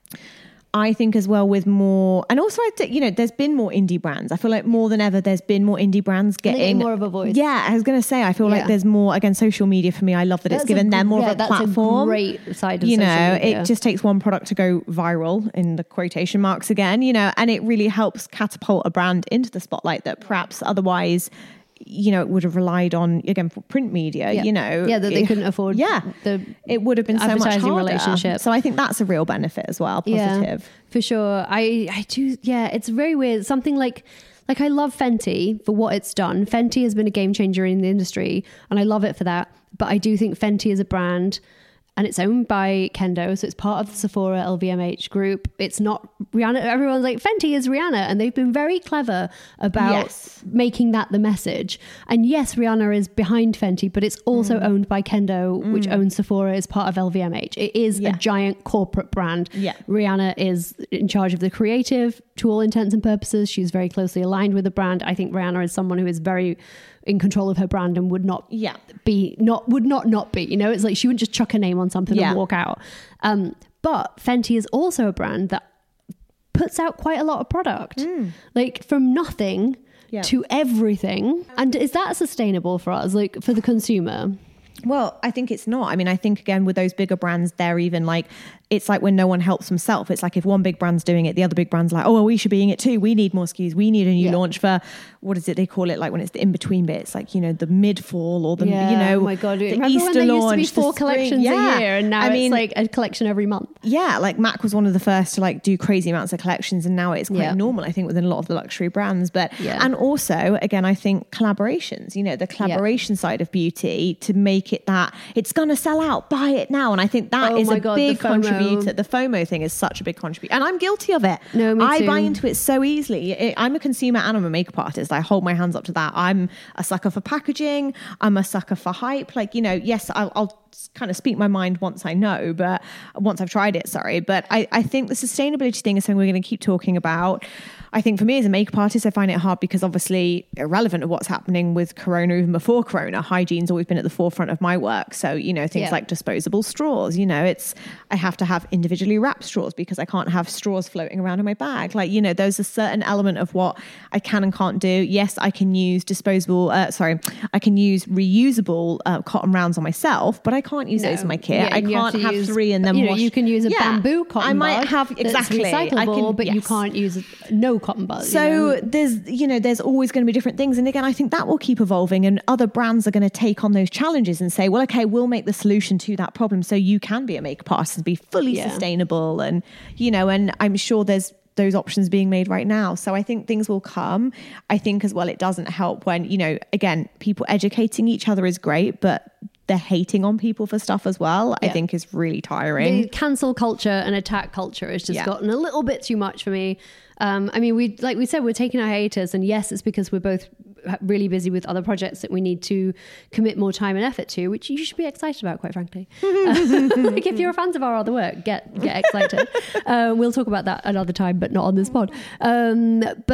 I think as well with more, and also I think, you know, there's been more indie brands. I feel like more than ever, there's been more indie brands getting more of a voice. Yeah, I was going to say, I feel yeah. like there's more, again, social media for me. I love that that's it's given a, them more yeah, of a platform. That's a great side of you social know, media. It just takes one product to go viral, in the quotation marks again, you know, and it really helps catapult a brand into the spotlight that perhaps otherwise, you know, it would have relied on, again, for print media, yeah. you know. Yeah, that they couldn't afford. Yeah, the it would have been so much advertising harder. relationship. So I think that's a real benefit as well, positive. Yeah, for sure. I, I do, yeah, it's very weird. Something like, like I love Fenty for what it's done. Fenty has been a game changer in the industry and I love it for that. But I do think Fenty is a brand, and it's owned by Kendo, so it's part of the Sephora L V M H group. It's not Rihanna. Everyone's like, Fenty is Rihanna, and they've been very clever about yes. making that the message. And yes, Rihanna is behind Fenty, but it's also mm. owned by Kendo, mm. which owns Sephora as part of L V M H. It is yeah. a giant corporate brand. Yeah. Rihanna is in charge of the creative to all intents and purposes. She's very closely aligned with the brand. I think Rihanna is someone who is very in control of her brand and would not yeah. be not would not not be, you know, it's like she wouldn't just chuck her name on something yeah. and walk out. Um, but Fenty is also a brand that puts out quite a lot of product, mm. like from nothing yeah. to everything. And is that sustainable for us, like for the consumer? Well, I think it's not. I mean, I think again with those bigger brands, they're even like, it's like when no one helps themselves. It's like if one big brand's doing it, the other big brand's like, oh, well, we should be doing it too. We need more S K Us. We need a new yeah. launch for, what is it they call it? Like when it's the in-between bits, like, you know, the mid-fall or the, yeah. you know, oh my God. the Remember Easter when there launch. Used to be four collections yeah. a year, and now I it's mean, like a collection every month. Yeah, like MAC was one of the first to like do crazy amounts of collections, and now it's quite yeah. normal, I think, within a lot of the luxury brands. But yeah. and also, again, I think collaborations, you know, the collaboration yeah. side of beauty to make it that it's going to sell out, buy it now. And I think that oh is a God, big the FOMO. contributor. The FOMO thing is such a big contributor. And I'm guilty of it. No, me I too. buy into it so easily. It, I'm a consumer and I'm a makeup artist. I hold my hands up to that. I'm a sucker for packaging. I'm a sucker for hype. Like, you know, yes, I'll, I'll kind of speak my mind once I know, but once I've tried it, sorry. But I, I think the sustainability thing is something we're going to keep talking about. I think for me as a makeup artist, I find it hard because obviously irrelevant of what's happening with Corona, even before Corona, hygiene's always been at the forefront of my work. So, you know, things yeah. like disposable straws, you know, it's, I have to have individually wrapped straws because I can't have straws floating around in my bag. Like, you know, there's a certain element of what I can and can't do. Yes, I can use disposable, uh, sorry, I can use reusable uh, cotton rounds on myself, but I can't use no. those in my kit. Yeah, I can't have, have use, three and then you know, wash. You can use a yeah, bamboo cotton I might bud have, exactly. That's recyclable, I can, but yes. you can't use no cotton buds. So you know? there's, you know, there's always going to be different things. And again, I think that will keep evolving, and other brands are going to take on those challenges and say, well, okay, we'll make the solution to that problem so you can be a makeup artist and be fully yeah. sustainable. And, you know, and I'm sure there's those options being made right now. So I think things will come. I think as well, it doesn't help when, you know, again, people educating each other is great, but they're hating on people for stuff as well, yeah. I think is really tiring. The cancel culture and attack culture has just yeah. gotten a little bit too much for me. Um, I mean, we like we said, we're taking a hiatus, and yes, it's because we're both really busy with other projects that we need to commit more time and effort to, which you should be excited about, quite frankly. uh, like if you're fans of our other work, get get excited. uh, we'll talk about that another time, but not on this pod. Um, but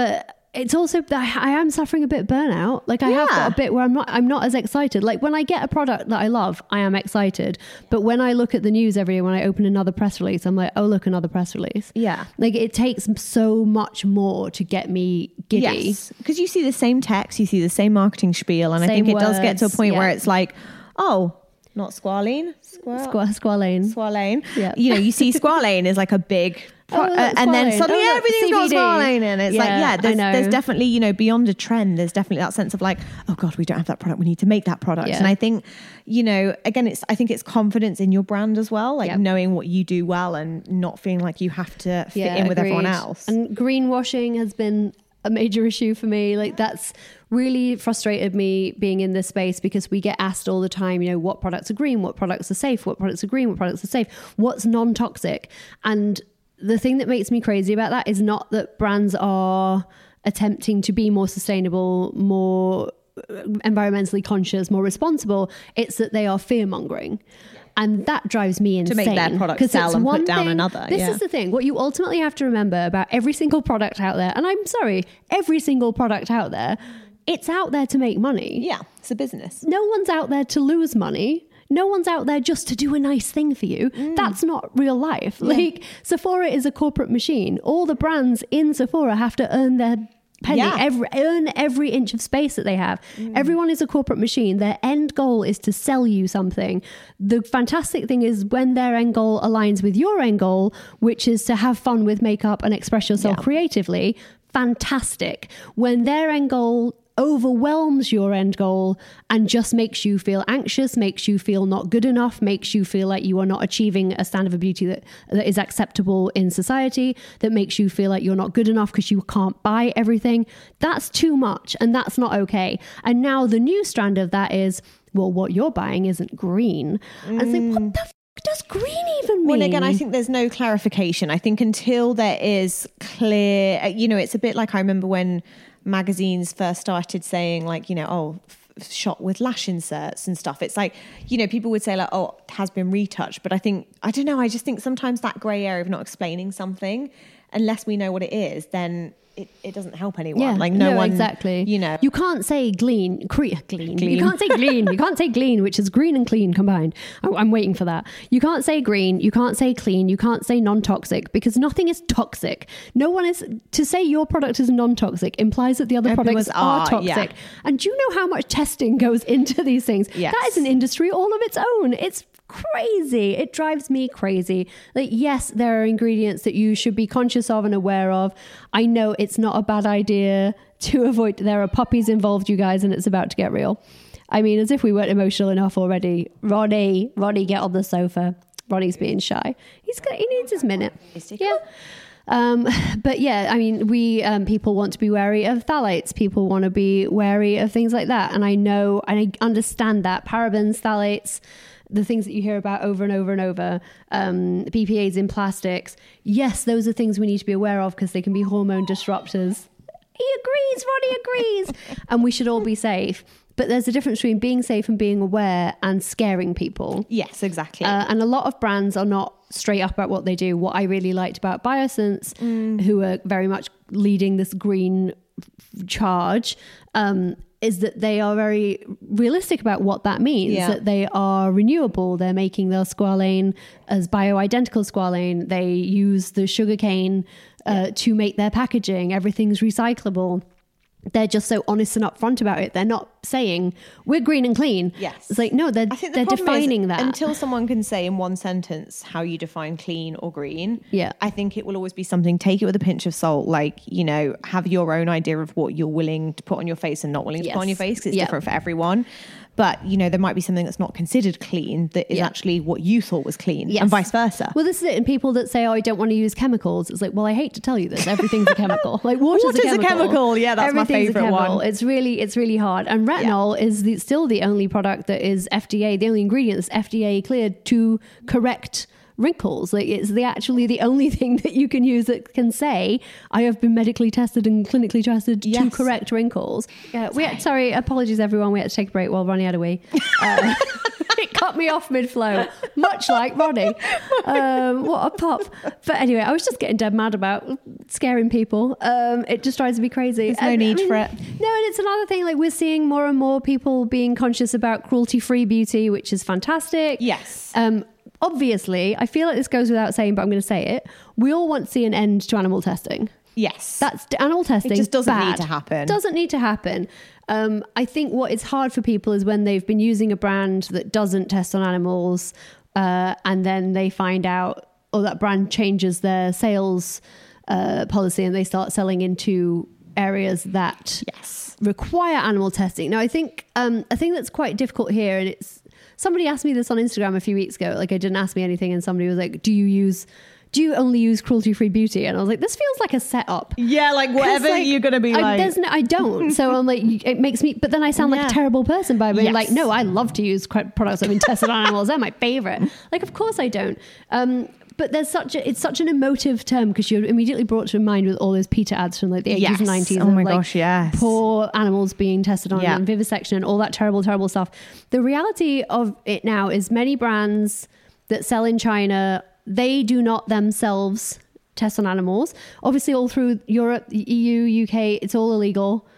it's also that I am suffering a bit of burnout. Like I Yeah. have got a bit where I'm not I'm not as excited. Like when I get a product that I love, I am excited. But when I look at the news every day, when I open another press release, I'm like, oh look, another press release. Yeah. Like it takes so much more to get me giddy. Yes, because you see the same text, you see the same marketing spiel, and I Same think it does get to a words, point yeah. where it's like, oh, not squalene, Squal- Squa- squalane. squalane. Yeah. You know, you see squalane is like a big, pro- Oh, look, uh, and then squalane. suddenly Oh, look, everything's got C B D. squalane in it. It's like, Yeah, yeah, I there's, know. there's definitely, you know, beyond a trend, there's definitely that sense of like, oh God, we don't have that product. We need to make that product. Yeah. And I think, you know, again, it's, I think it's confidence in your brand as well, like Yep. knowing what you do well and not feeling like you have to fit Yeah, in with everyone agreed. else. And greenwashing has been a major issue for me. Like that's really frustrated me being in this space because we get asked all the time, you know, what products are green, what products are safe, what products are green, what products are safe, what's non-toxic. And the thing that makes me crazy about that is not that brands are attempting to be more sustainable, more environmentally conscious, more responsible. It's that they are fear-mongering. And that drives me insane. To make their product 'Cause sell it's and put one down thing- another, This yeah. is the thing. What you ultimately have to remember about every single product out there, and I'm sorry, every single product out there, it's out there to make money. Yeah, it's a business. No one's out there to lose money. No one's out there just to do a nice thing for you. Mm. That's not real life. Like Sephora is a corporate machine. All the brands in Sephora have to earn their penny, Yeah. every, earn every inch of space that they have. Mm. Everyone is a corporate machine. Their end goal is to sell you something. The fantastic thing is when their end goal aligns with your end goal, which is to have fun with makeup and express yourself Yeah. creatively, fantastic. When their end goal overwhelms your end goal and just makes you feel anxious, makes you feel not good enough, makes you feel like you are not achieving a standard of beauty that, that is acceptable in society, that makes you feel like you're not good enough because you can't buy everything, that's too much and that's not okay. And now the new strand of that is, well, what you're buying isn't green. Mm. And it's like, what the f- does green even mean? Well, again, I think there's no clarification. I think until there is clear, you know, it's a bit like I remember when magazines first started saying like, you know, oh, f- shot with lash inserts and stuff. It's like, you know, people would say like, oh, it has been retouched. But I think, I don't know, I just think sometimes that grey area of not explaining something, unless we know what it is, then it, it doesn't help anyone. Yeah, like no, no one, exactly. you know. You can't say glean, cre- glean. Glean. You can't say glean. You can't say glean, which is green and clean combined. I, I'm waiting for that. You can't say green. You can't say clean. You can't say non-toxic because nothing is toxic. No one is, to say your product is non-toxic implies that the other Everyone's products are are, toxic. yeah. And do you know how much testing goes into these things? Yes. That is an industry all of its own. It's crazy. It drives me crazy. Like, yes, there are ingredients that you should be conscious of and aware of. I know it's not a bad idea to avoid. There are puppies involved, you guys, and it's about to get real. I mean, as if we weren't emotional enough already. Ronnie, Ronnie, get on the sofa. Ronnie's being shy. He's got, he needs his minute. Yeah. Um, but yeah, I mean, we, um, people want to be wary of phthalates. People want to be wary of things like that. And I know, and I understand that parabens, phthalates, the things that you hear about over and over and over, um, B P As in plastics. Yes, those are things we need to be aware of because they can be hormone disruptors. He agrees, Ronnie agrees. And we should all be safe. But there's a difference between being safe and being aware and scaring people. Yes, exactly. Uh, and a lot of brands are not straight up about what they do. What I really liked about Biossance, mm. who are very much leading this green f- charge, um, is that they are very realistic about what that means, yeah. that they are renewable. They're making their squalane as bioidentical squalane. They use the sugarcane uh, yeah. to make their packaging. Everything's recyclable. They're just so honest and upfront about it. They're not saying we're green and clean. Yes. It's like, no, they're, I think they're the defining is, that. Until someone can say in one sentence how you define clean or green, yeah. I think it will always be something, take it with a pinch of salt, like, you know, have your own idea of what you're willing to put on your face and not willing to yes. put on your face because it's yep. different for everyone. But, you know, there might be something that's not considered clean that is yeah. actually what you thought was clean yes. and vice versa. Well, this is it. And people that say, oh, I don't want to use chemicals. It's like, well, I hate to tell you this. Everything's a chemical. Like water's, water's a chemical. a chemical. Yeah, that's my Everything's favorite a chemical. one. It's really, it's really hard. And retinol yeah. is the, still the only product that is F D A, the only ingredient that's F D A cleared to correct wrinkles. Like it's the actually the only thing that you can use that can say I have been medically tested and clinically tested yes. to correct wrinkles. Yeah, we had, sorry, apologies everyone. We had to take a break while Ronnie had a wee. Uh, it cut me off mid-flow, much like Ronnie. Um, what a pop. But anyway, I was just getting dead mad about scaring people. Um, it just drives me crazy. There's no and, need I mean, for it. No, and it's another thing, like we're seeing more and more people being conscious about cruelty-free beauty, which is fantastic. Yes. Um, obviously, I feel like this goes without saying, but I'm going to say it. We all want to see an end to animal testing. Yes. That's animal testing. It just doesn't bad. need to happen. Doesn't need to happen. Um, I think what is hard for people is when they've been using a brand that doesn't test on animals, uh, and then they find out, or that brand changes their sales uh, policy and they start selling into areas that yes. require animal testing. Now, I think um, a thing that's quite difficult here, and it's somebody asked me this on Instagram a few weeks ago. Like, I didn't ask me anything, and somebody was like, "Do you use?" Do you only use cruelty-free beauty? And I was like, this feels like a setup. Yeah, like whatever like, you're going to be I, like. There's no, I don't. So I'm like, it makes me, but then I sound Yeah. like a terrible person by being Yes. like, no, I love to use products that have been tested on animals. They're my favorite. Like, of course I don't. Um, but there's such a, it's such an emotive term because you're immediately brought to mind with all those PETA ads from like the eighties Yes. and nineties. Oh of, my like, gosh, yes. Poor animals being tested on Yeah. and vivisection and all that terrible, terrible stuff. The reality of it now is many brands that sell in China, they do not themselves test on animals. Obviously, all through Europe, E U, U K, it's all illegal.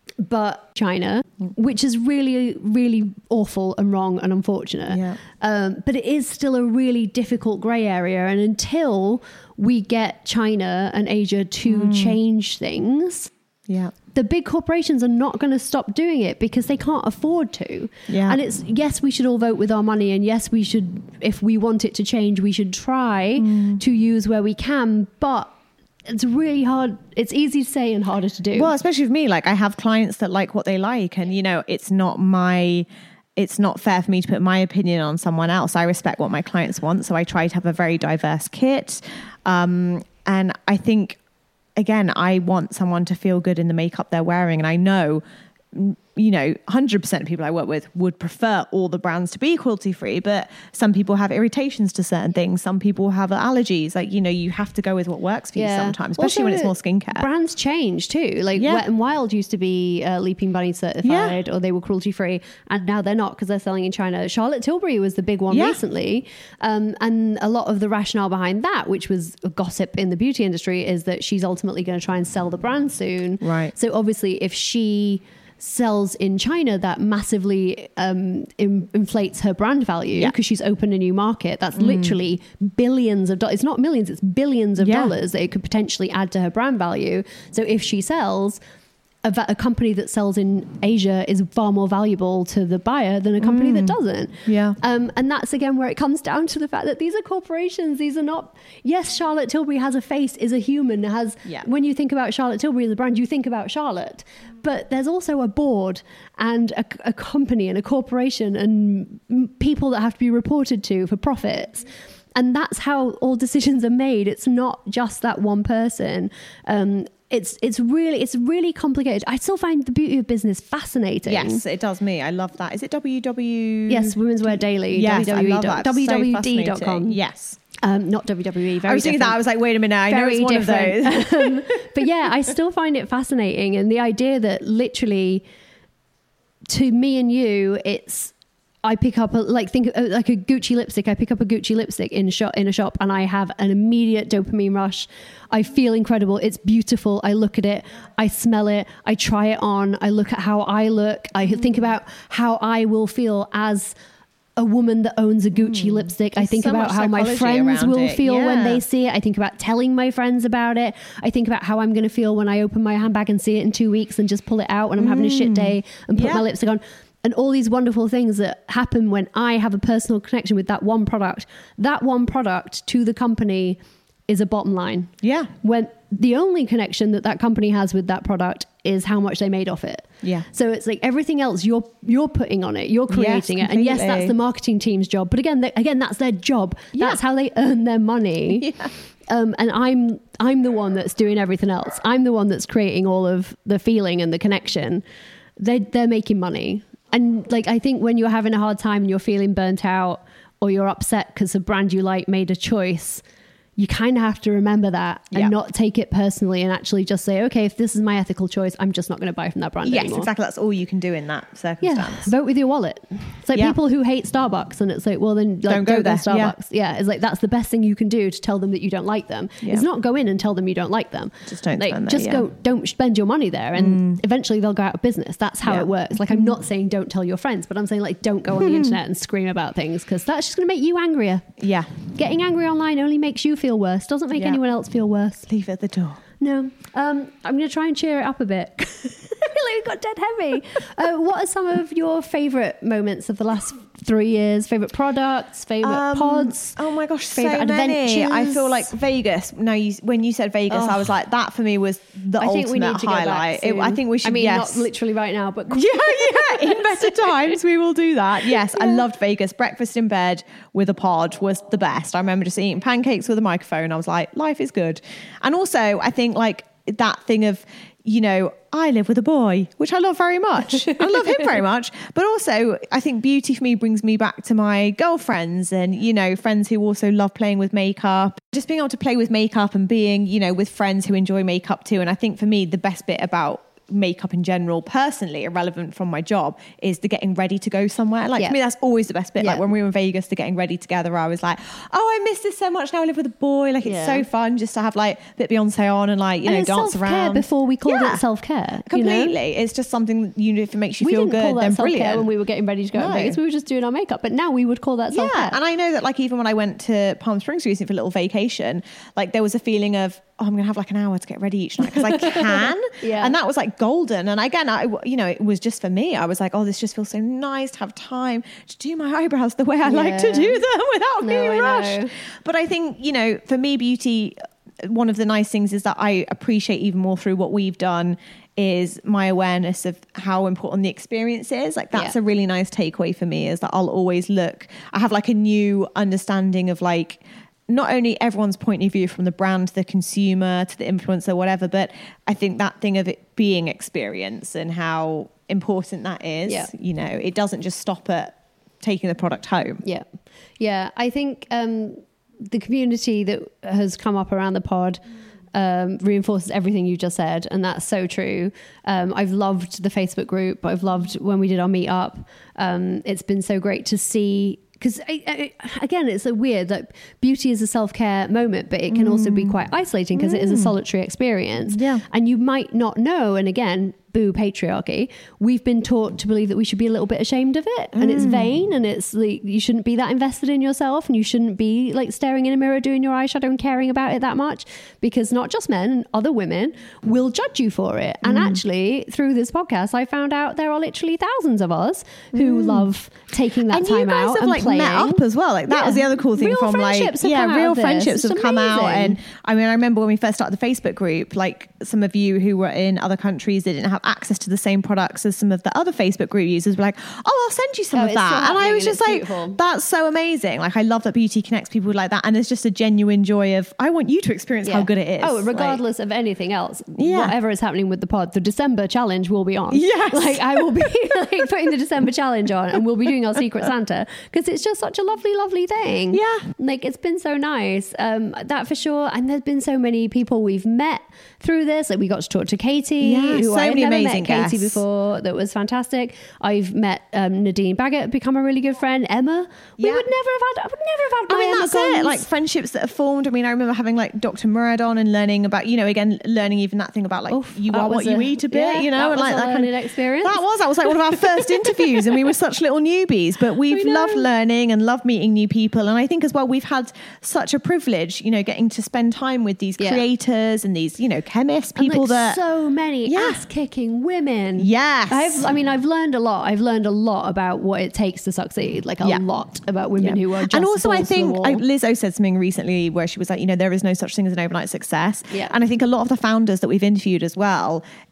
But China, which is really, really awful and wrong and unfortunate. Yeah. Um, but it is still a really difficult grey area. And until we get China and Asia to mm. change things, yeah. the big corporations are not going to stop doing it because they can't afford to. Yeah. And it's, yes, we should all vote with our money. And yes, we should, if we want it to change, we should try mm. to use where we can. But it's really hard. It's easy to say and harder to do. Well, especially with me, like I have clients that like what they like, and you know, it's not my, it's not fair for me to put my opinion on someone else. I respect what my clients want. So I try to have a very diverse kit. Um, and I think, again, I want someone to feel good in the makeup they're wearing. And I know, you know, one hundred percent of people I work with would prefer all the brands to be cruelty free, but some people have irritations to certain things. Some people have allergies. Like, you know, you have to go with what works for yeah. you sometimes, especially also, when it's more skincare. Brands change too. Like yeah. Wet n Wild used to be uh, Leaping Bunny certified yeah. or they were cruelty free, and now they're not because they're selling in China. Charlotte Tilbury was the big one yeah. recently. Um, and a lot of the rationale behind that, which was a gossip in the beauty industry, is that she's ultimately going to try and sell the brand soon. Right. So obviously if she sells in China, that massively um, in, inflates her brand value because yeah. she's opened a new market. That's mm. literally billions of dollars. It's not millions, it's billions of yeah. dollars that it could potentially add to her brand value. So if she sells, a, a company that sells in Asia is far more valuable to the buyer than a company mm. that doesn't. Yeah. Um, and that's again where it comes down to the fact that these are corporations. These are not, yes, Charlotte Tilbury has a face, is a human, has, yeah. when you think about Charlotte Tilbury as a brand, you think about Charlotte. But there's also a board and a, a company and a corporation and people that have to be reported to for profits. And that's how all decisions are made. It's not just that one person. Um, It's it's really it's really complicated. I still find the beauty of business fascinating. Yes, it does me. I love that. Is it W W? Yes, Women's Wear Daily. Yes, W W E. I love that. W W D dot com. So yes. Um, not W W E. Very I was thinking different. that. I was like, wait a minute. I Very know it's one different. of those. um, but yeah, I still find it fascinating. And the idea that literally to me and you, it's, I pick up a, like think of, like a Gucci lipstick. I pick up a Gucci lipstick in a shop in a shop, and I have an immediate dopamine rush. I feel incredible. It's beautiful. I look at it. I smell it. I try it on. I look at how I look. I think about how I will feel as a woman that owns a Gucci mm. lipstick. I think so about how my friends will it. feel yeah. when they see it. I think about telling my friends about it. I think about how I'm going to feel when I open my handbag and see it in two weeks and just pull it out when I'm mm. having a shit day and put yeah. my lipstick on. And all these wonderful things that happen when I have a personal connection with that one product. That one product to the company is a bottom line. Yeah. When the only connection that that company has with that product is how much they made off it. Yeah. So it's like everything else you're you're putting on it, you're creating yes, it. And yes, that's the marketing team's job. But again, th- again, that's their job. Yeah. That's how they earn their money. Yeah. Um, and I'm I'm the one that's doing everything else. I'm the one that's creating all of the feeling and the connection. They they're making money. And like, I think when you're having a hard time and you're feeling burnt out or you're upset because a brand you like made a choice, you kind of have to remember that and yeah. not take it personally and actually just say, okay, if this is my ethical choice, I'm just not going to buy from that brand yes, anymore. Yes, exactly. That's all you can do in that circumstance. Yeah, vote with your wallet. It's like yeah. people who hate Starbucks, and it's like, well, then like, don't go don't there. Go Starbucks. Yeah. yeah, it's like that's the best thing you can do to tell them that you don't like them. Yeah. It's not go in and tell them you don't like them. Just don't like, spend there, just yeah. go. Don't spend your money there, and Mm. eventually they'll go out of business. That's how Yeah. it works. Like I'm not saying don't tell your friends, but I'm saying like don't go on the internet and scream about things, because that's just going to make you angrier. Yeah. Getting angry online only makes you feel worse. Doesn't make Yeah. anyone else feel worse. Leave it at the door. No. Um, I'm going to try and cheer it up a bit. I feel like we got dead heavy. Uh, what are some of your favourite moments of the last three years? Favourite products? Favourite Um, pods? Oh my gosh, so favourite many. adventures? I feel like Vegas. No, you, when you said Vegas, Oh. I was like, that for me was the I think ultimate we need to go highlight. back soon. It, I think we should. I mean, yes. not literally right now, but yeah, yeah. In better times, we will do that. Yes, yeah. I loved Vegas. Breakfast in bed with a pod was the best. I remember just eating pancakes with a microphone. I was like, life is good. And also, I think like that thing of, you know, I live with a boy, which I love very much. I love him very much. But also, I think beauty for me brings me back to my girlfriends and, you know, friends who also love playing with makeup. Just being able to play with makeup and being, you know, with friends who enjoy makeup too. And I think for me, the best bit about makeup in general, personally, irrelevant from my job, is the getting ready to go somewhere. Like, yeah. for me, that's always the best bit. Yeah. Like when we were in Vegas, the getting ready together, I was like, oh, I miss this so much. Now I live with a boy. Like, it's yeah. so fun just to have like a bit Beyonce on and like, you and know, it's dance self-care around. before we called Yeah. it self-care. Completely. You know? It's just something, you know, if it makes you we feel didn't good, call that then self-care brilliant. when we were getting ready to go No. to Vegas. We were just doing our makeup, but now we would call that self-care. Yeah, and I know that like even when I went to Palm Springs recently for a little vacation, like there was a feeling of, oh, I'm going to have like an hour to get ready each night because I can. Yeah. And that was like golden. And again, I, you know, it was just for me. I was like, oh, this just feels so nice to have time to do my eyebrows the way I like to Yeah. do them without No, being I rushed. know. But I think, you know, for me, beauty, one of the nice things is that I appreciate even more through what we've done is my awareness of how important the experience is. Like that's Yeah. a really nice takeaway for me, is that I'll always look, I have like a new understanding of like, not only everyone's point of view from the brand, the consumer to the influencer, whatever, but I think that thing of it being experience and how important that is, Yeah. you know, it doesn't just stop at taking the product home. Yeah. Yeah. I think um, the community that has come up around the pod um, reinforces everything you just said. And that's so true. Um, I've loved the Facebook group. I've loved when we did our meetup. Um, it's been so great to see, because again, it's a weird, like beauty is a self-care moment, but it can mm. also be quite isolating because mm. it is a solitary experience. Yeah. And you might not know. And again, boo patriarchy, we've been taught to believe that we should be a little bit ashamed of it, and mm. it's vain, and it's like you shouldn't be that invested in yourself, and you shouldn't be like staring in a mirror doing your eyeshadow and caring about it that much, because not just men, other women will judge you for it. And mm. actually through this podcast I found out there are literally thousands of us who mm. love taking that and time you guys out have and like playing. met up as well, like that yeah. was the other cool thing real from like friendships have yeah come out real of this. friendships It's have come out. amazing. And I mean I remember when we first started the Facebook group, like some of you who were in other countries that didn't have access to the same products as some of the other Facebook group users were like, oh, I'll send you some oh, of that. And I was just like, beautiful. That's so amazing. Like I love that beauty connects people like that, and there's just a genuine joy of I want you to experience yeah. how good it is. Oh, regardless like, of anything else, yeah. whatever is happening with the pod, the December challenge will be on. Yes. Like I will be like putting the December challenge on, and we'll be doing our Secret Santa, because it's just such a lovely, lovely thing. Yeah. Like it's been so nice. Um, that for sure. And there's been so many people we've met through this. Like we got to talk to Katie, yeah, who so I had many never amazing met Katie guests. before. That was fantastic. I've met um, Nadine Baggett, become a really good friend. Emma. We yeah. would never have had. I would never have had. My I mean, Emma that's Guns. it. Like friendships that have formed. I mean, I remember having like Doctor Murad on and learning about, you know, again, learning even that thing about like Oof, you that are what was you a- eat a bit, yeah, you know, that and was like a that kind learning of experience. That was that was like one of our first interviews, and we were such little newbies, but we've We know. loved learning and loved meeting new people. And I think as well, we've had such a privilege, you know, getting to spend time with these Yeah. creators and these, you know, chemists, And, people like, that so many Yeah. ass-kicking women. Yes. I've, I mean, I've learned a lot. I've learned a lot about what it takes to succeed. Like a Yeah. lot about women Yeah. who are just and also I balls to the think wall. I, Lizzo said something recently where she was like, you know, there is no such thing as an overnight success. Yeah. And I think a lot of the founders that we've interviewed as well,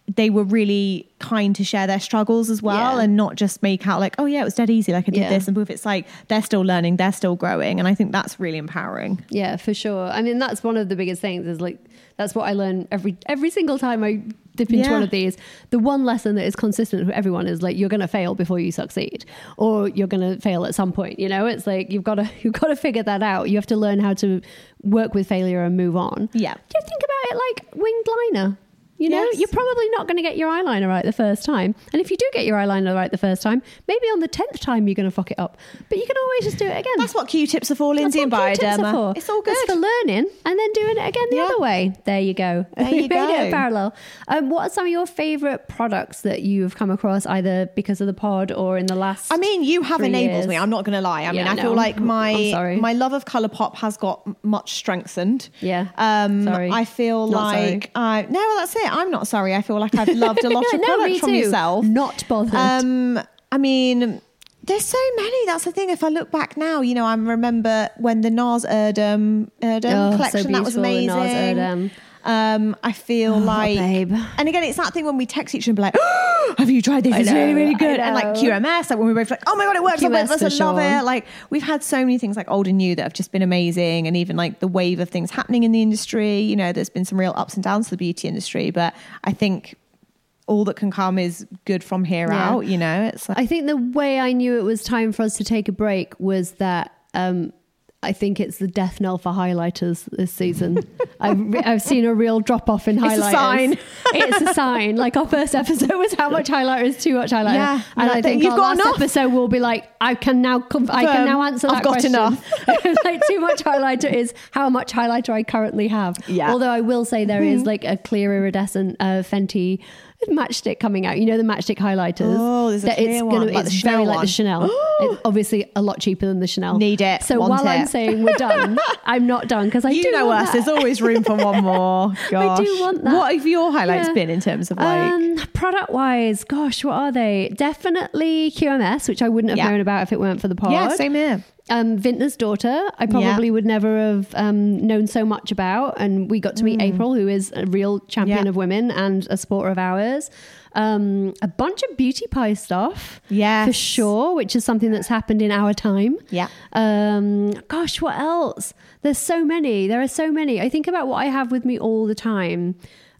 they were really kind to share their struggles as well, Yeah. and not just make out like, oh yeah, it was dead easy, like I did Yeah. this. And if it's like they're still learning, they're still growing, and I think that's really empowering. Yeah, for sure. I mean, that's one of the biggest things is like, that's what I learn every every single time I dip into Yeah. one of these. The one lesson that is consistent for everyone is like, you're going to fail before you succeed, or you're going to fail at some point. You know, it's like, you've got to, you've got to figure that out. You have to learn how to work with failure and move on. Yeah. Just think about it like winged liner. You know, Yes. you're probably not going to get your eyeliner right the first time. And if you do get your eyeliner right the first time, maybe on the tenth time you're going to fuck it up. But you can always just do it again. That's what Q-tips are for, That's Lindsay, and what Q-tips are Bioderma. for. It's all good. It's for learning and then doing it again the Yeah. other way. There you go. There you We made it a go. parallel. Um, what are some of your favourite products that you've come across either because of the pod or in the last I mean, you have three enabled years? me. I'm not going to lie. I mean, Yeah, I no. feel like I'm my sorry. my love of Colourpop has got m- much strengthened. Yeah. Um, Sorry. I feel Not sorry. like I no, well, that's it. I'm not sorry. I feel like I've loved a lot of no, products me from too. yourself. Not bothered. Um, I mean, there's so many. That's the thing. If I look back now, you know, I remember when the NARS Erdem, Erdem Oh, so collection, that was beautiful, the amazing. NARS Erdem. Um, I feel Oh, like, babe. and again, it's that thing when we text each other and be like, oh, have you tried this? I It's know, really, really I good. And like know. Q M S, like when we both like, oh my God, it works. Q I M S love for sure. it. Like we've had so many things like Old and New that have just been amazing. And even like the wave of things happening in the industry, you know, there's been some real ups and downs to the beauty industry, but I think all that can come is good from here Yeah. out, you know. It's like, I think the way I knew it was time for us to take a break was that um, I think it's the death knell for highlighters this season. I've, re- I've seen a real drop off in It's a highlighters. sign. It's a sign. Like our first episode was how much highlighter is too much highlighter. Yeah, and yeah, I think you've our got last enough. episode will be like, I can now com- I can Firm. now answer that I've got question. enough. Like too much highlighter is how much highlighter I currently have. Yeah. Although I will say there is like a clear iridescent uh, Fenty matchstick coming out. You know the matchstick highlighters. Oh, there's a That clear it's one, gonna, like the it's Chanel very like one. the Chanel. It's obviously a lot cheaper than the Chanel. Need it, So want while I'm it. saying we're done, I'm not done because I you do know want us, that. there's always room for one more. Gosh. I do want that. What have your highlights Yeah. been in terms of like, Um, product wise, gosh, what are they? Definitely Q M S, which I wouldn't have Yeah. known about if it weren't for the pod. yeah, same here. Um, Vintner's Daughter, I probably Yeah. would never have um, known so much about. And we got to meet April, who is a real champion Yeah. of women and a supporter of ours. Um, a bunch of beauty pie stuff. Yes. For sure, which is something that's happened in our time. Yeah. Um, gosh, what else? There's so many. There are so many. I think about what I have with me all the time.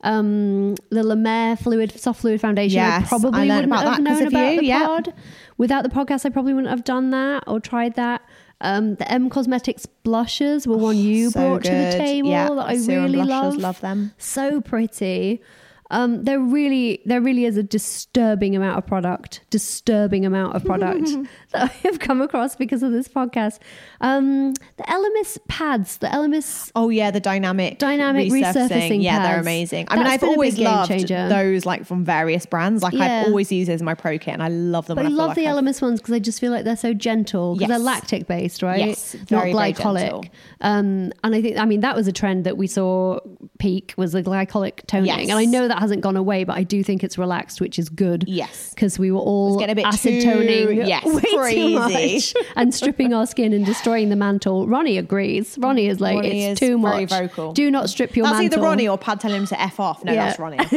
Um, the La Mer fluid, soft fluid foundation. I Yes, probably I learned wouldn't about have that 'cause known of about you, the yeah. pod. Without the podcast, I probably wouldn't have done that or tried that. Um, the M Cosmetics blushes were one you so brought to the good. table Yeah, that I serum really blushes, love. love them. So pretty. Um, there really, there really is a disturbing amount of product, disturbing amount of product that I have come across because of this podcast. Um, the Elemis pads, the Elemis. Oh yeah, the dynamic Dynamic resurfacing Yeah, they're pads. amazing. I mean, That's I've been a always big game loved changer. those like from various brands. Like Yeah. I've always used those in my pro kit, and I love them. But I and I feel love like the I've- Elemis ones because I just feel like they're so gentle. Because Yes. they're lactic based, right? Yes, Not very, very glycolic. gentle. Um, and I think, I mean, that was a trend that we saw peak was the glycolic toning. Yes. And I know that hasn't gone away, but I do think it's relaxed, which is good. Yes. Because we were all getting a bit acid too- toning yes, way crazy. too much and stripping our skin and destroying the mantle. Ronnie agrees. Ronnie is like, Ronnie it's is too very much. vocal. Do not strip your That's mantle. either Ronnie or Pad telling him to F off. No, Yeah. that's Ronnie.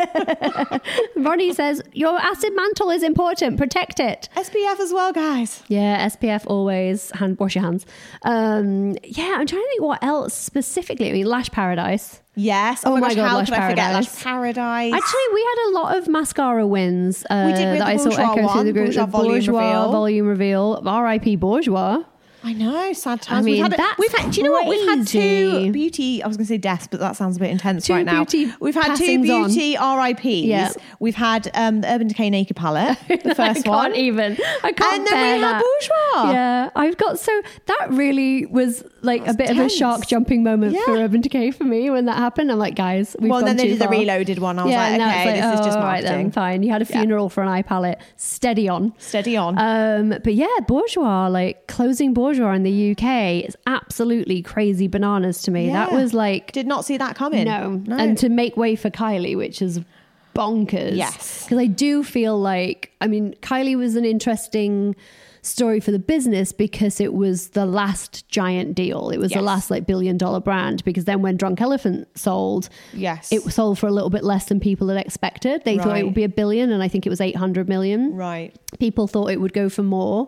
Ronnie says, your acid mantle is important. Protect it. S P F as well, guys. Yeah, S P F always. Hand wash your hands. Um, yeah, I'm trying to think what else specifically. I mean, Lash Paradise. Yes. Oh Oh, my my gosh, God, how Lash could I forget Paradise. Lash Paradise? Actually, we had a lot of mascara wins. Uh, We did with that the I saw Bourjois echo through one, the group. Bourjois The volume Bourjois reveal. volume reveal. R I P Bourjois. I know, sad I times. mean, we've had, that's we've had, do you know what? We've had crazy. two beauty, I was going to say deaths, but that sounds a bit intense Two right now. beauty We've had two passings on. beauty R I Ps. Yeah. We've had um, the Urban Decay Naked Palette, the first I one. can't even. I can't And then bear we had that. Bourjois. Yeah, I've got so that really was like a bit of a tense. shark jumping moment for Yeah. Urban Decay for me when that happened. I'm like, guys, we've Well, gone then they too did the far. reloaded one. I was like, now okay, it's this is just oh, all right marketing. then, fine. You had a Yeah. funeral for an eye palette. Steady on. Steady on. Um, but yeah, Bourjois, like closing Bourjois in the U K is absolutely crazy bananas to me. That Yeah. was like, Did not see that coming. no. no. And to make way for Kylie, which is bonkers. Yes. Because I do feel like, I mean, Kylie was an interesting story for the business because it was the last giant deal. It was Yes. the last like billion dollar brand, because then when Drunk Elephant sold, Yes. it sold for a little bit less than people had expected. They thought it Right. would be a billion, and I think it was eight hundred million. Right. People thought it would go for more.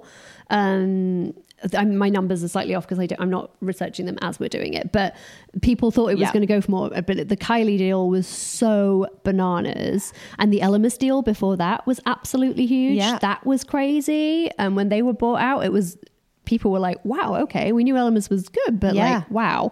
Um, I mean, my numbers are slightly off because I don't, I'm not researching them as we're doing it, but people thought it was Yeah. going to go for more. But the Kylie deal was so bananas, and the Elemis deal before that was absolutely huge. Yeah. That was crazy. And when they were bought out, it was, people were like, wow, okay, we knew Elemis was good, but Yeah. like, wow.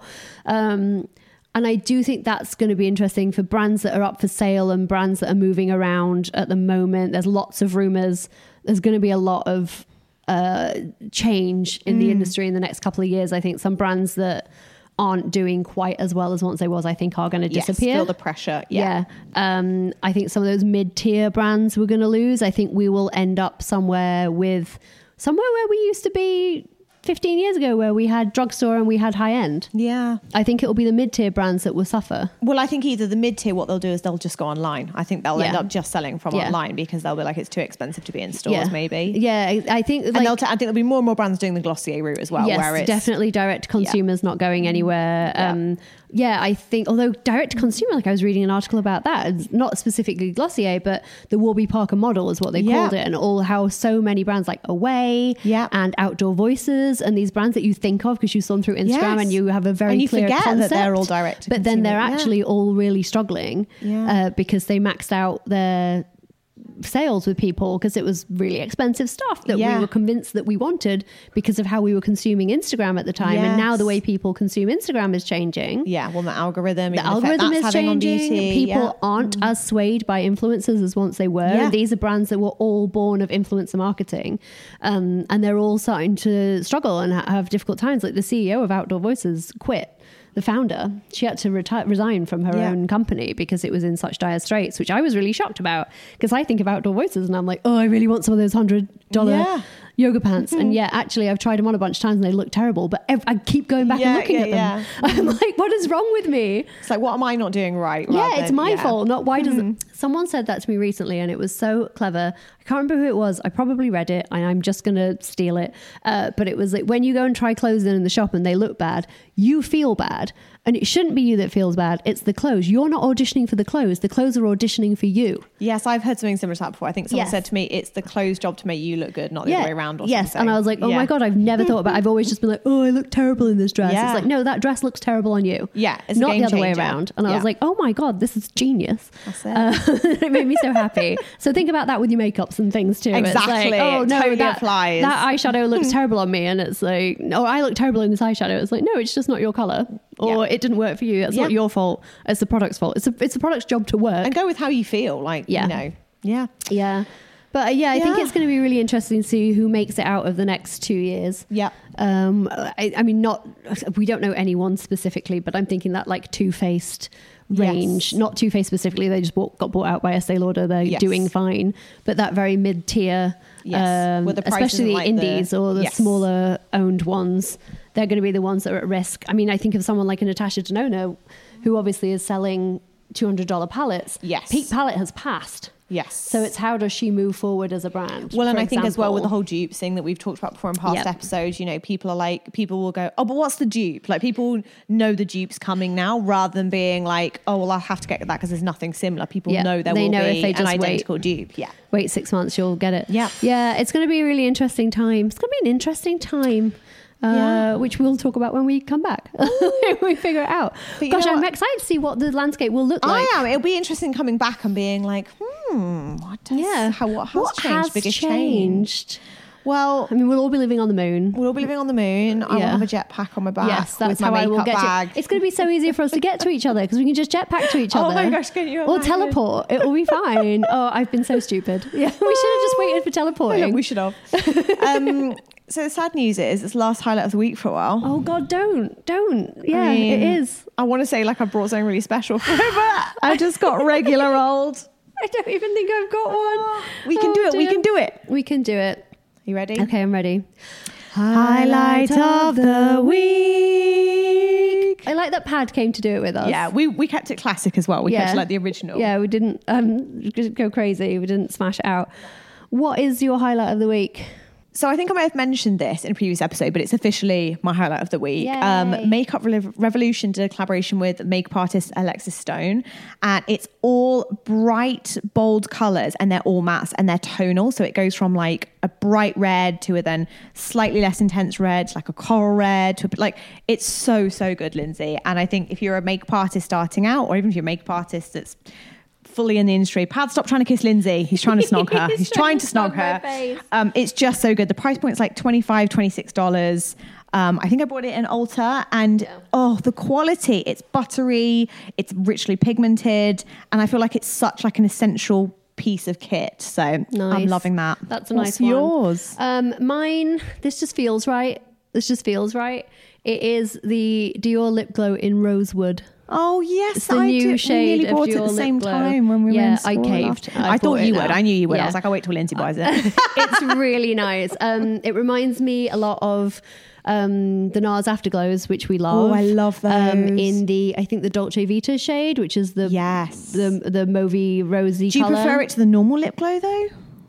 Um, and I do think that's going to be interesting for brands that are up for sale and brands that are moving around at the moment. There's lots of rumors. There's going to be a lot of uh, change in Mm. the industry in the next couple of years. I think some brands that aren't doing quite as well as once they was, I think are going to Yes, disappear. feel the pressure. Yeah. Yeah. Um, I think some of those mid-tier brands we're going to lose. I think we will end up somewhere with somewhere where we used to be fifteen years ago, where we had drugstore and we had high end. Yeah. I think it will be the mid-tier brands that will suffer. Well, I think either the mid-tier, what they'll do is they'll just go online. I think they'll end Yeah. up just selling from Yeah. online because they'll be like, it's too expensive to be in stores, Yeah. maybe. Yeah, I I think And like, they'll t- I think there'll be more and more brands doing the Glossier route as well. yes, where it's, definitely direct to consumers not going anywhere. Yeah. Um, yeah, I think, although direct to consumer, like I was reading an article about that, it's not specifically Glossier, but the Warby Parker model is what they Yeah. called it, and all how so many brands like Away Yeah. and Outdoor Voices and these brands that you think of because you saw them through Instagram Yes. and you have a very And you clear forget that concept, they're all direct to but then they're consumer, yeah. actually all really struggling Yeah. uh, because they maxed out their sales with people because it was really expensive stuff that Yeah. we were convinced that we wanted because of how we were consuming Instagram at the time. And now the Yes. way people consume Instagram is changing. Yeah, well, the algorithm, The and effect algorithm that's is having on changing. beauty. People yeah. aren't as swayed by influencers as once they were. Yeah. And these are brands that were all born of influencer marketing. Um, and they're all starting to struggle and ha- have difficult times. Like the C E O of Outdoor Voices quit. The founder, she had to reti- resign from her Yeah. own company because it was in such dire straits, which I was really shocked about because I think of Outdoor Voices and I'm like, oh, I really want some of those hundred dollar Yeah. yoga pants. And yeah, actually, I've tried them on a bunch of times and they look terrible, but ev- I keep going back Yeah, and looking yeah, at them. yeah. I'm like, what is wrong with me? It's like, what am I not doing right? Yeah, rather it's than- my yeah. fault. Not why does it? Someone said that to me recently, and it was so clever. I can't remember who it was. I probably read it, and I'm just gonna steal it. Uh, but it was like when you go and try clothes in the shop and they look bad, you feel bad, and it shouldn't be you that feels bad. It's the clothes. You're not auditioning for the clothes. The clothes are auditioning for you. Yes, I've heard something similar to that before. I think someone Yes. said to me, it's the clothes' job to make you look good, not the other way around or yes. something. And I was like, oh Yeah. my God, I've never thought about it. I've always just been like, oh, I look terrible in this dress. Yeah. It's like, no, that dress looks terrible on you. Yeah, it's a not the game other way changer. around. And I Yeah. was like, oh my God, this is genius. That's it. Uh, it made me so happy. So think about that with your makeups and things too. It's Exactly. like, oh It no, totally that, applies. that eyeshadow looks terrible on me. And it's like, oh, I look terrible in this eyeshadow. It's like, no, it's just not your color. Or Yeah. it didn't work for you. That's Yeah. not your fault. It's the product's fault. It's a, it's the product's job to work. And go with how you feel. Like, Yeah. you know, yeah. Yeah. But uh, yeah, I think Yeah. it's going to be really interesting to see who makes it out of the next two years. Yeah. Um, I, I mean, not, we don't know anyone specifically, but I'm thinking that like Too Faced range, Yes. not Too Faced specifically, they just bought, got bought out by Estee Lauder. They're Yes. doing fine. But that very mid tier, Yes. um, Where the price especially isn't the like indies the- or the Yes. smaller owned ones, they're going to be the ones that are at risk. I mean, I think of someone like a Natasha Denona, who obviously is selling two hundred dollars palettes. Yes. Peak palette has passed. Yes. So it's how does she move forward as a brand? Well, and for I think as well with the example. whole dupe thing that we've talked about before in past Yep. episodes, you know, people are like, people will go, oh, but what's the dupe? Like people know the dupe's coming now rather than being like, oh, well, I'll have to get that because there's nothing similar. People Yeah, know there they will know be if they an just wait. identical dupe. Yeah. wait six months, you'll get it. Yeah. Yeah, it's going to be a really interesting time. It's going to be an interesting time. Uh, Yeah. which we'll talk about when we come back. when we figure it out. But you Gosh, know I'm what? excited to see what the landscape will look like. I am. It'll be interesting coming back and being like, hmm, what does, Yeah. how, what has what changed? has Biggest changed? change? Well, I mean, we'll all be living on the moon. we'll all be living on the moon. I will Yeah. have a jetpack on my back. Yes, that's with my how I will makeup get bag. to. It's going to be so easy for us to get to each other because we can just jetpack to each Oh other. my gosh, can you Or imagine? teleport. It will be fine. Oh, I've been so stupid. Yeah, we should have just waited for teleporting. Oh, look, we should have. um, so the sad news is it's the last highlight of the week for a while. Oh God, don't, don't. Yeah, I mean, it is. I want to say like I brought something really special for it, but I just got regular old. I don't even think I've got one. We can Oh, do it. We dear. can do it. We can do it. You ready? Okay, I'm ready. Highlight of the week. I like that Pad came to do it with us. Yeah, we, we kept it classic as well. We kept it like the original. Yeah, we didn't um, go crazy. We didn't smash it out. What is your highlight of the week? So I think I might have mentioned this in a previous episode, but it's officially my highlight of the week. Yay. Um, Makeup Re- Revolution did a collaboration with makeup artist Alexis Stone, and it's all bright, bold colours, and they're all mattes and they're tonal. So it goes from like a bright red to a then slightly less intense red, like a coral red. To a, like it's so so good, Lindsay. And I think if you're a makeup artist starting out, or even if you're a makeup artist that's fully in the industry, Pad, stop trying to kiss Lindsay. He's trying to snog her. He's, He's trying, trying to snog, snog her. Um, it's just so good. The price point's like twenty-five dollars, twenty-six dollars. Um, I think I bought it in Ulta, and yeah. oh, the quality, it's buttery, it's richly pigmented, and I feel like it's such like an essential piece of kit. So nice. I'm loving that. That's a What's nice one. yours? Um, mine, this just feels right. This just feels right. It is the Dior Lip Glow in Rosewood. Oh yes, it's the I new did. shade we nearly bought it at the same glow. time when we yeah, were in I caved. I, I thought you would. Now. I knew you would. Yeah. I was like, I'll wait till Lindsay buys it. It's really nice. Um, it reminds me a lot of um, the NARS Afterglows, which we love. Oh, I love those. Um, in the, I think the Dolce Vita shade, which is the yes, the the mauvey rosy. Do you colour. prefer it to the normal lip glow though?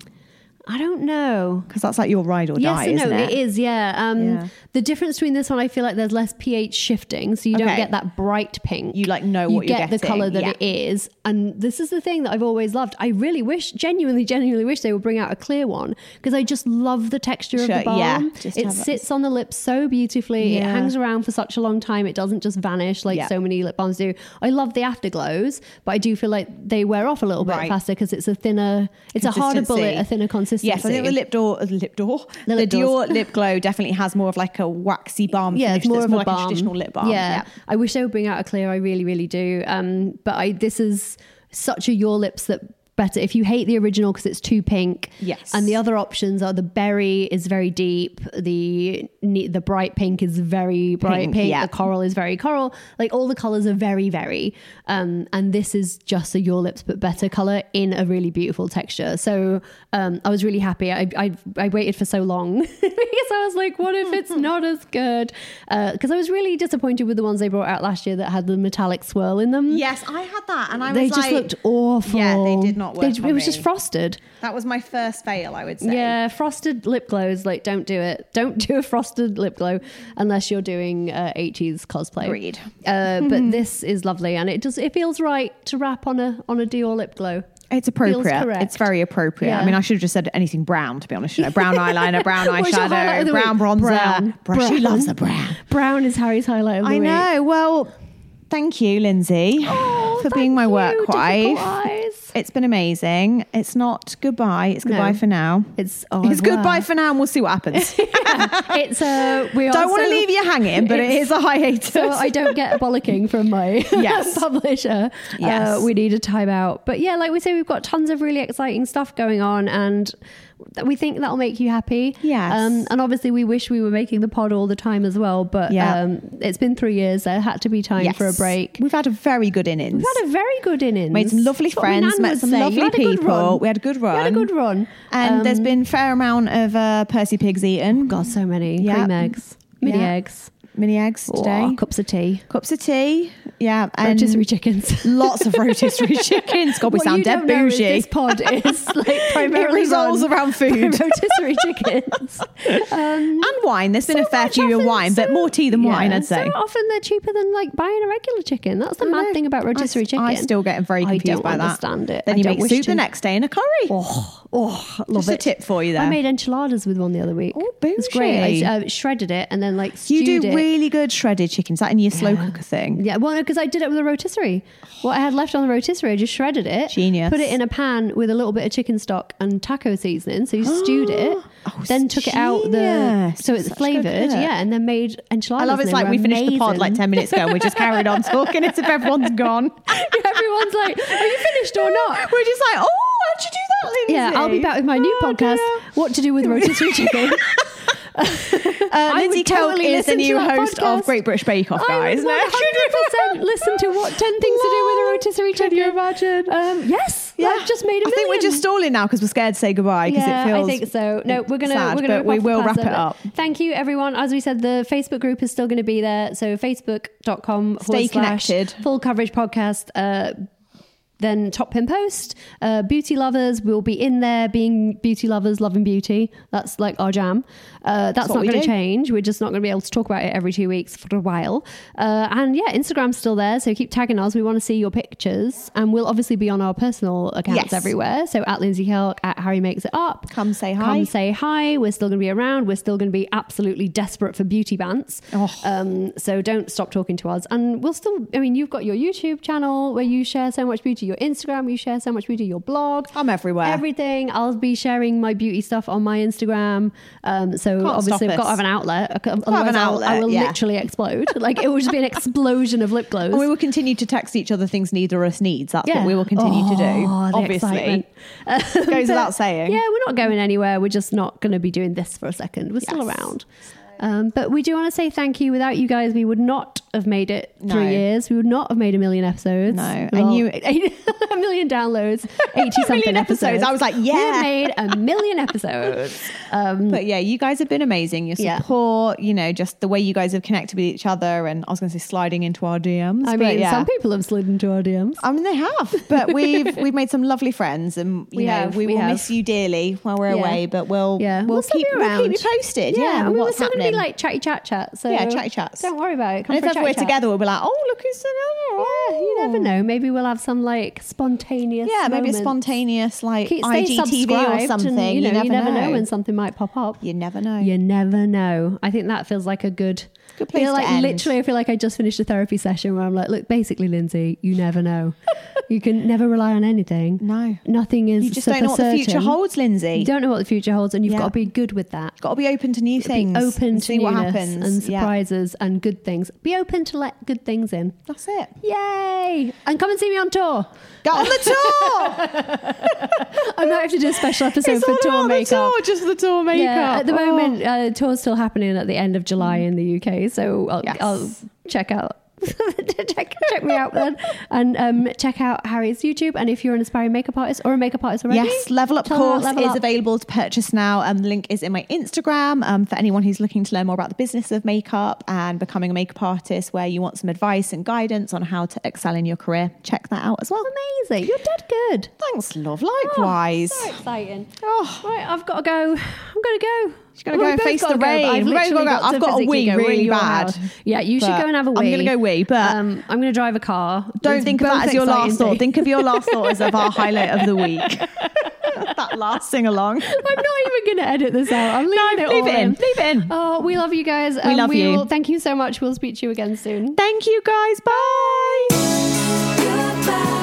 I don't know. Because that's like your ride or yes die, and no, isn't it? it is, yeah. Um, yeah. The difference between this one, I feel like there's less pH shifting, so you okay. don't get that bright pink. You like know you what you're get getting. the colour that yeah. it is. And this is the thing that I've always loved. I really wish, genuinely, genuinely wish they would bring out a clear one, because I just love the texture sure, of the balm. Yeah, just it sits on the lips so beautifully. Yeah. It hangs around for such a long time. It doesn't just vanish like yeah. so many lip balms do. I love the afterglows, but I do feel like they wear off a little bit right. faster because it's a thinner, it's a harder bullet, a thinner consistency. Yes, I think the lip door, the lip door, the, the Dior lip glow definitely has more of like a waxy balm. Yeah, it's more it's of more a like balm. a traditional lip balm. Yeah. yeah, I wish they would bring out a clear. I really, really do. Um, but I this is such a Your Lips that better if you hate the original because it's too pink. Yes, and the other options are the berry is very deep, the the bright pink is very bright pink, pink. Yeah. The coral is very coral. Like all the colors are very very um and this is just a Your Lips but better color in a really beautiful texture. So um I was really happy. I I, I waited for so long because I was like, what if it's not as good? Because uh, I was really disappointed with the ones they brought out last year that had the metallic swirl in them. Yes, I had that, and I they was just like, looked awful. Yeah, they did not work. They, for it was me. just frosted. That was my first fail, I would say. Yeah, frosted lip glows, like don't do it. Don't do a frosted lip glow unless you're doing uh, eighties cosplay. Agreed. Uh, but this is lovely, and it does. It feels right to wrap on a on a Dior lip glow. It's appropriate. It's very appropriate. Yeah. I mean, I should have just said anything brown, to be honest. You know, brown eyeliner, brown eyeshadow, brown bronzer. Brown. brown. She loves the brown. Brown is Harry's highlight of the I week. know. Well, thank you, Lindsay, oh, for being my you, work wife. Eyes. It's been amazing. It's not goodbye. It's goodbye no. for now. It's oh, it's goodbye for now, and we'll see what happens. yeah. It's a. Uh, we don't want to leave you hanging, but it is a hiatus. So I don't get a bollocking from my yes. publisher. Yes, uh, we need a timeout. But yeah, like we say, we've got tons of really exciting stuff going on, and we think that'll make you happy. Yes. Um, and obviously, we wish we were making the pod all the time as well. But yeah. um, it's been three years. There had to be time yes. for a break. We've had a very good innings. We've had a very good innings. Made some lovely That's friends. Met some say. lovely people. We had a good run. We had a good run. And um, there's been a fair amount of uh, Percy pigs eaten. God, so many. Yeah. Cream eggs. Mini yeah. eggs. Mini eggs today. Oh, cups of tea. Cups of tea. Yeah. And rotisserie chickens. Lots of rotisserie chickens. God, we what sound you dead don't know is bougie. this pod is like primarily it revolves around food. Rotisserie chickens. Um, and wine. There's been so a fair much few of often, wine, so, but more tea than yeah, wine, I'd say. So often they're cheaper than like buying a regular chicken. That's the I mad know. thing about rotisserie I, chicken. I still get very confused I don't by that. understand it. Then I you don't make wish soup to. the next day in a curry. Oh, oh, love Just it. a tip for you there. I made enchiladas with one the other week. Oh, it's great. bougie. I uh, shredded it and then like stewed You do it. really good shredded chicken. Is that in your slow Yeah. cooker thing? Yeah, well, because I did it with a rotisserie. What I had left on the rotisserie, I just shredded it. Genius. Put it in a pan with a little bit of chicken stock and taco seasoning. So you stewed it, Oh, then took it out the genius. so it's Such a good flavored, cook. yeah, and then made enchiladas. I love it's and they like were we finished the pod amazing. like ten minutes ago and we just carried on talking as if everyone's gone. Everyone's like, "Are you finished or not?" We're just like, oh, how'd you do that, Lindsay? Yeah, I'll be back with my new Oh, podcast. dear. What to do with rotisserie chicken? Uh, I Lindsay would Kelk totally is the listen to new that host podcast. of Great British Bake Off, I guys. would one hundred percent listen to what ten things to do with a rotisserie chicken. Can you imagine? Um, yes, Yeah. I've just made a I think we're million. just stalling now because we're scared to say goodbye because Yeah, it feels I think so. No, we're gonna sad, we're gonna but we rip off the will wrap pads it of up. Thank you, everyone. As we said, the Facebook group is still going to be there. So facebook dot com Stay forward slash connected. Full Coverage Podcast. Uh, then Top Pin Post, uh, Beauty Lovers, we'll be in there being beauty lovers, loving beauty. That's like our jam. Uh, that's, that's not going to change. We're just not going to be able to talk about it every two weeks for a while. Uh, and yeah, Instagram's still there. So keep tagging us. We want to see your pictures. And we'll obviously be on our personal accounts yes. everywhere. So at Lindsay Kelk, at Harry Makes It Up. Come say hi. Come say hi. We're still going to be around. We're still going to be absolutely desperate for beauty bants. Oh. Um, so don't stop talking to us. And we'll still, I mean, you've got your YouTube channel where you share so much beauty. Your Instagram, you share so much beauty. Your blog, I'm everywhere. Everything. I'll be sharing my beauty stuff on my Instagram. Um, so Can't obviously I've got to have an outlet. Otherwise have an outlet, I will yeah. literally explode. Like it will just be an explosion of lip gloss. And we will continue to text each other things neither of us needs. That's yeah. what we will continue oh, to do. Obviously, um, goes without saying. Yeah, we're not going anywhere. We're just not going to be doing this for a second. We're yes. still around. Um, but we do want to say thank you. Without you guys, we would not have made it no. three years. We would not have made a million episodes. No, well, and you a million downloads, eighty something episodes. episodes. I was like, yeah, we made a million episodes. Um, but yeah, you guys have been amazing. Your support, yeah. you know, just the way you guys have connected with each other, and I was going to say sliding into our D Ms. I mean, yeah. some people have slid into our D Ms. I mean, they have, but we've we've made some lovely friends, and you we know, have, we, we will have. miss you dearly while we're yeah. away. But we'll yeah. we'll, we'll keep we'll keep you posted. Yeah, yeah. I mean, what's we're happening? Be like chatty chat chat. So yeah, chatty chats. Don't worry about it. Come and if ever we're together, we'll be like, oh, look who's oh. Yeah, you never know. Maybe we'll have some like spontaneous. Yeah, maybe moments. a spontaneous like Keep, I G T V or something. And, you, know, you never, you never know. know when something might pop up. You never know. You never know. I think that feels like a good. Good place I feel to like end. Literally, I feel like I just finished a therapy session where I'm like, look, basically, Lindsay, you never know. You can never rely on anything. No, nothing is. You just don't know what certain. the future holds, Lindsay. You don't know what the future holds, and you've yeah. got to be good with that. Got to be open to new things. Be open to see what happens and surprises yeah. and good things. Be open to let good things in. That's it. Yay! And come and see me on tour. Get on the tour. I might have to do a special episode it's for all tour makeup. The tour, just the tour makeup. Yeah, at the oh. moment, uh, tour's still happening at the end of July in the U K, so I'll, yes. I'll check out. check, check me out then, and um, check out Harry's YouTube. And if you're an aspiring makeup artist or a makeup artist already, yes, Level Up course level is up. available to purchase now. Um, the link is in my Instagram um, for anyone who's looking to learn more about the business of makeup and becoming a makeup artist, where you want some advice and guidance on how to excel in your career. Check that out as well. Amazing, you're dead good. Thanks, love. Likewise. Oh, so exciting. Oh, right, I've got to go. I'm going to go. She's going to go and face the rain. I've, I've got, got, I've got a wee really bad. House. Yeah, you should go and have a wee. I'm going to go wee, but um, I'm going to drive a car. Don't it's think of that as your last thought. Think of your last thought as of our highlight of the week. That last sing along. I'm not even going to edit this out. I'm leaving no, it leave all it in. Leave it in. Oh, we love you guys. We um, love we you. Will, thank you so much. We'll speak to you again soon. Thank you, guys. Bye. Goodbye.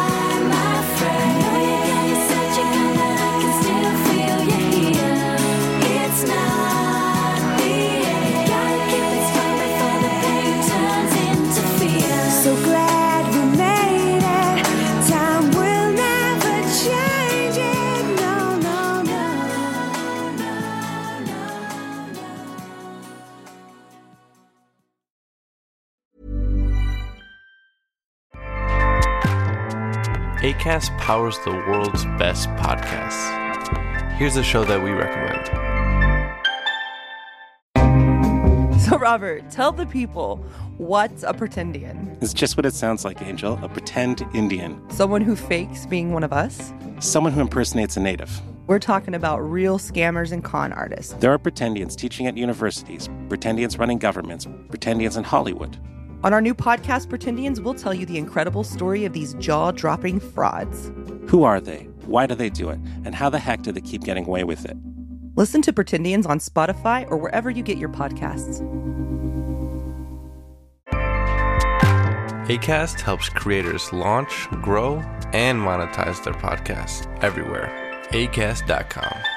Acast powers the world's best podcasts. Here's a show that we recommend. So, Robert, tell the people, what's a pretendian? It's just what it sounds like, Angel. A pretend Indian. Someone who fakes being one of us? Someone who impersonates a native. We're talking about real scammers and con artists. There are pretendians teaching at universities, pretendians running governments, pretendians in Hollywood. On our new podcast, Pretendians, we'll tell you the incredible story of these jaw-dropping frauds. Who are they? Why do they do it? And how the heck do they keep getting away with it? Listen to Pretendians on Spotify or wherever you get your podcasts. Acast helps creators launch, grow, and monetize their podcasts everywhere. Acast dot com.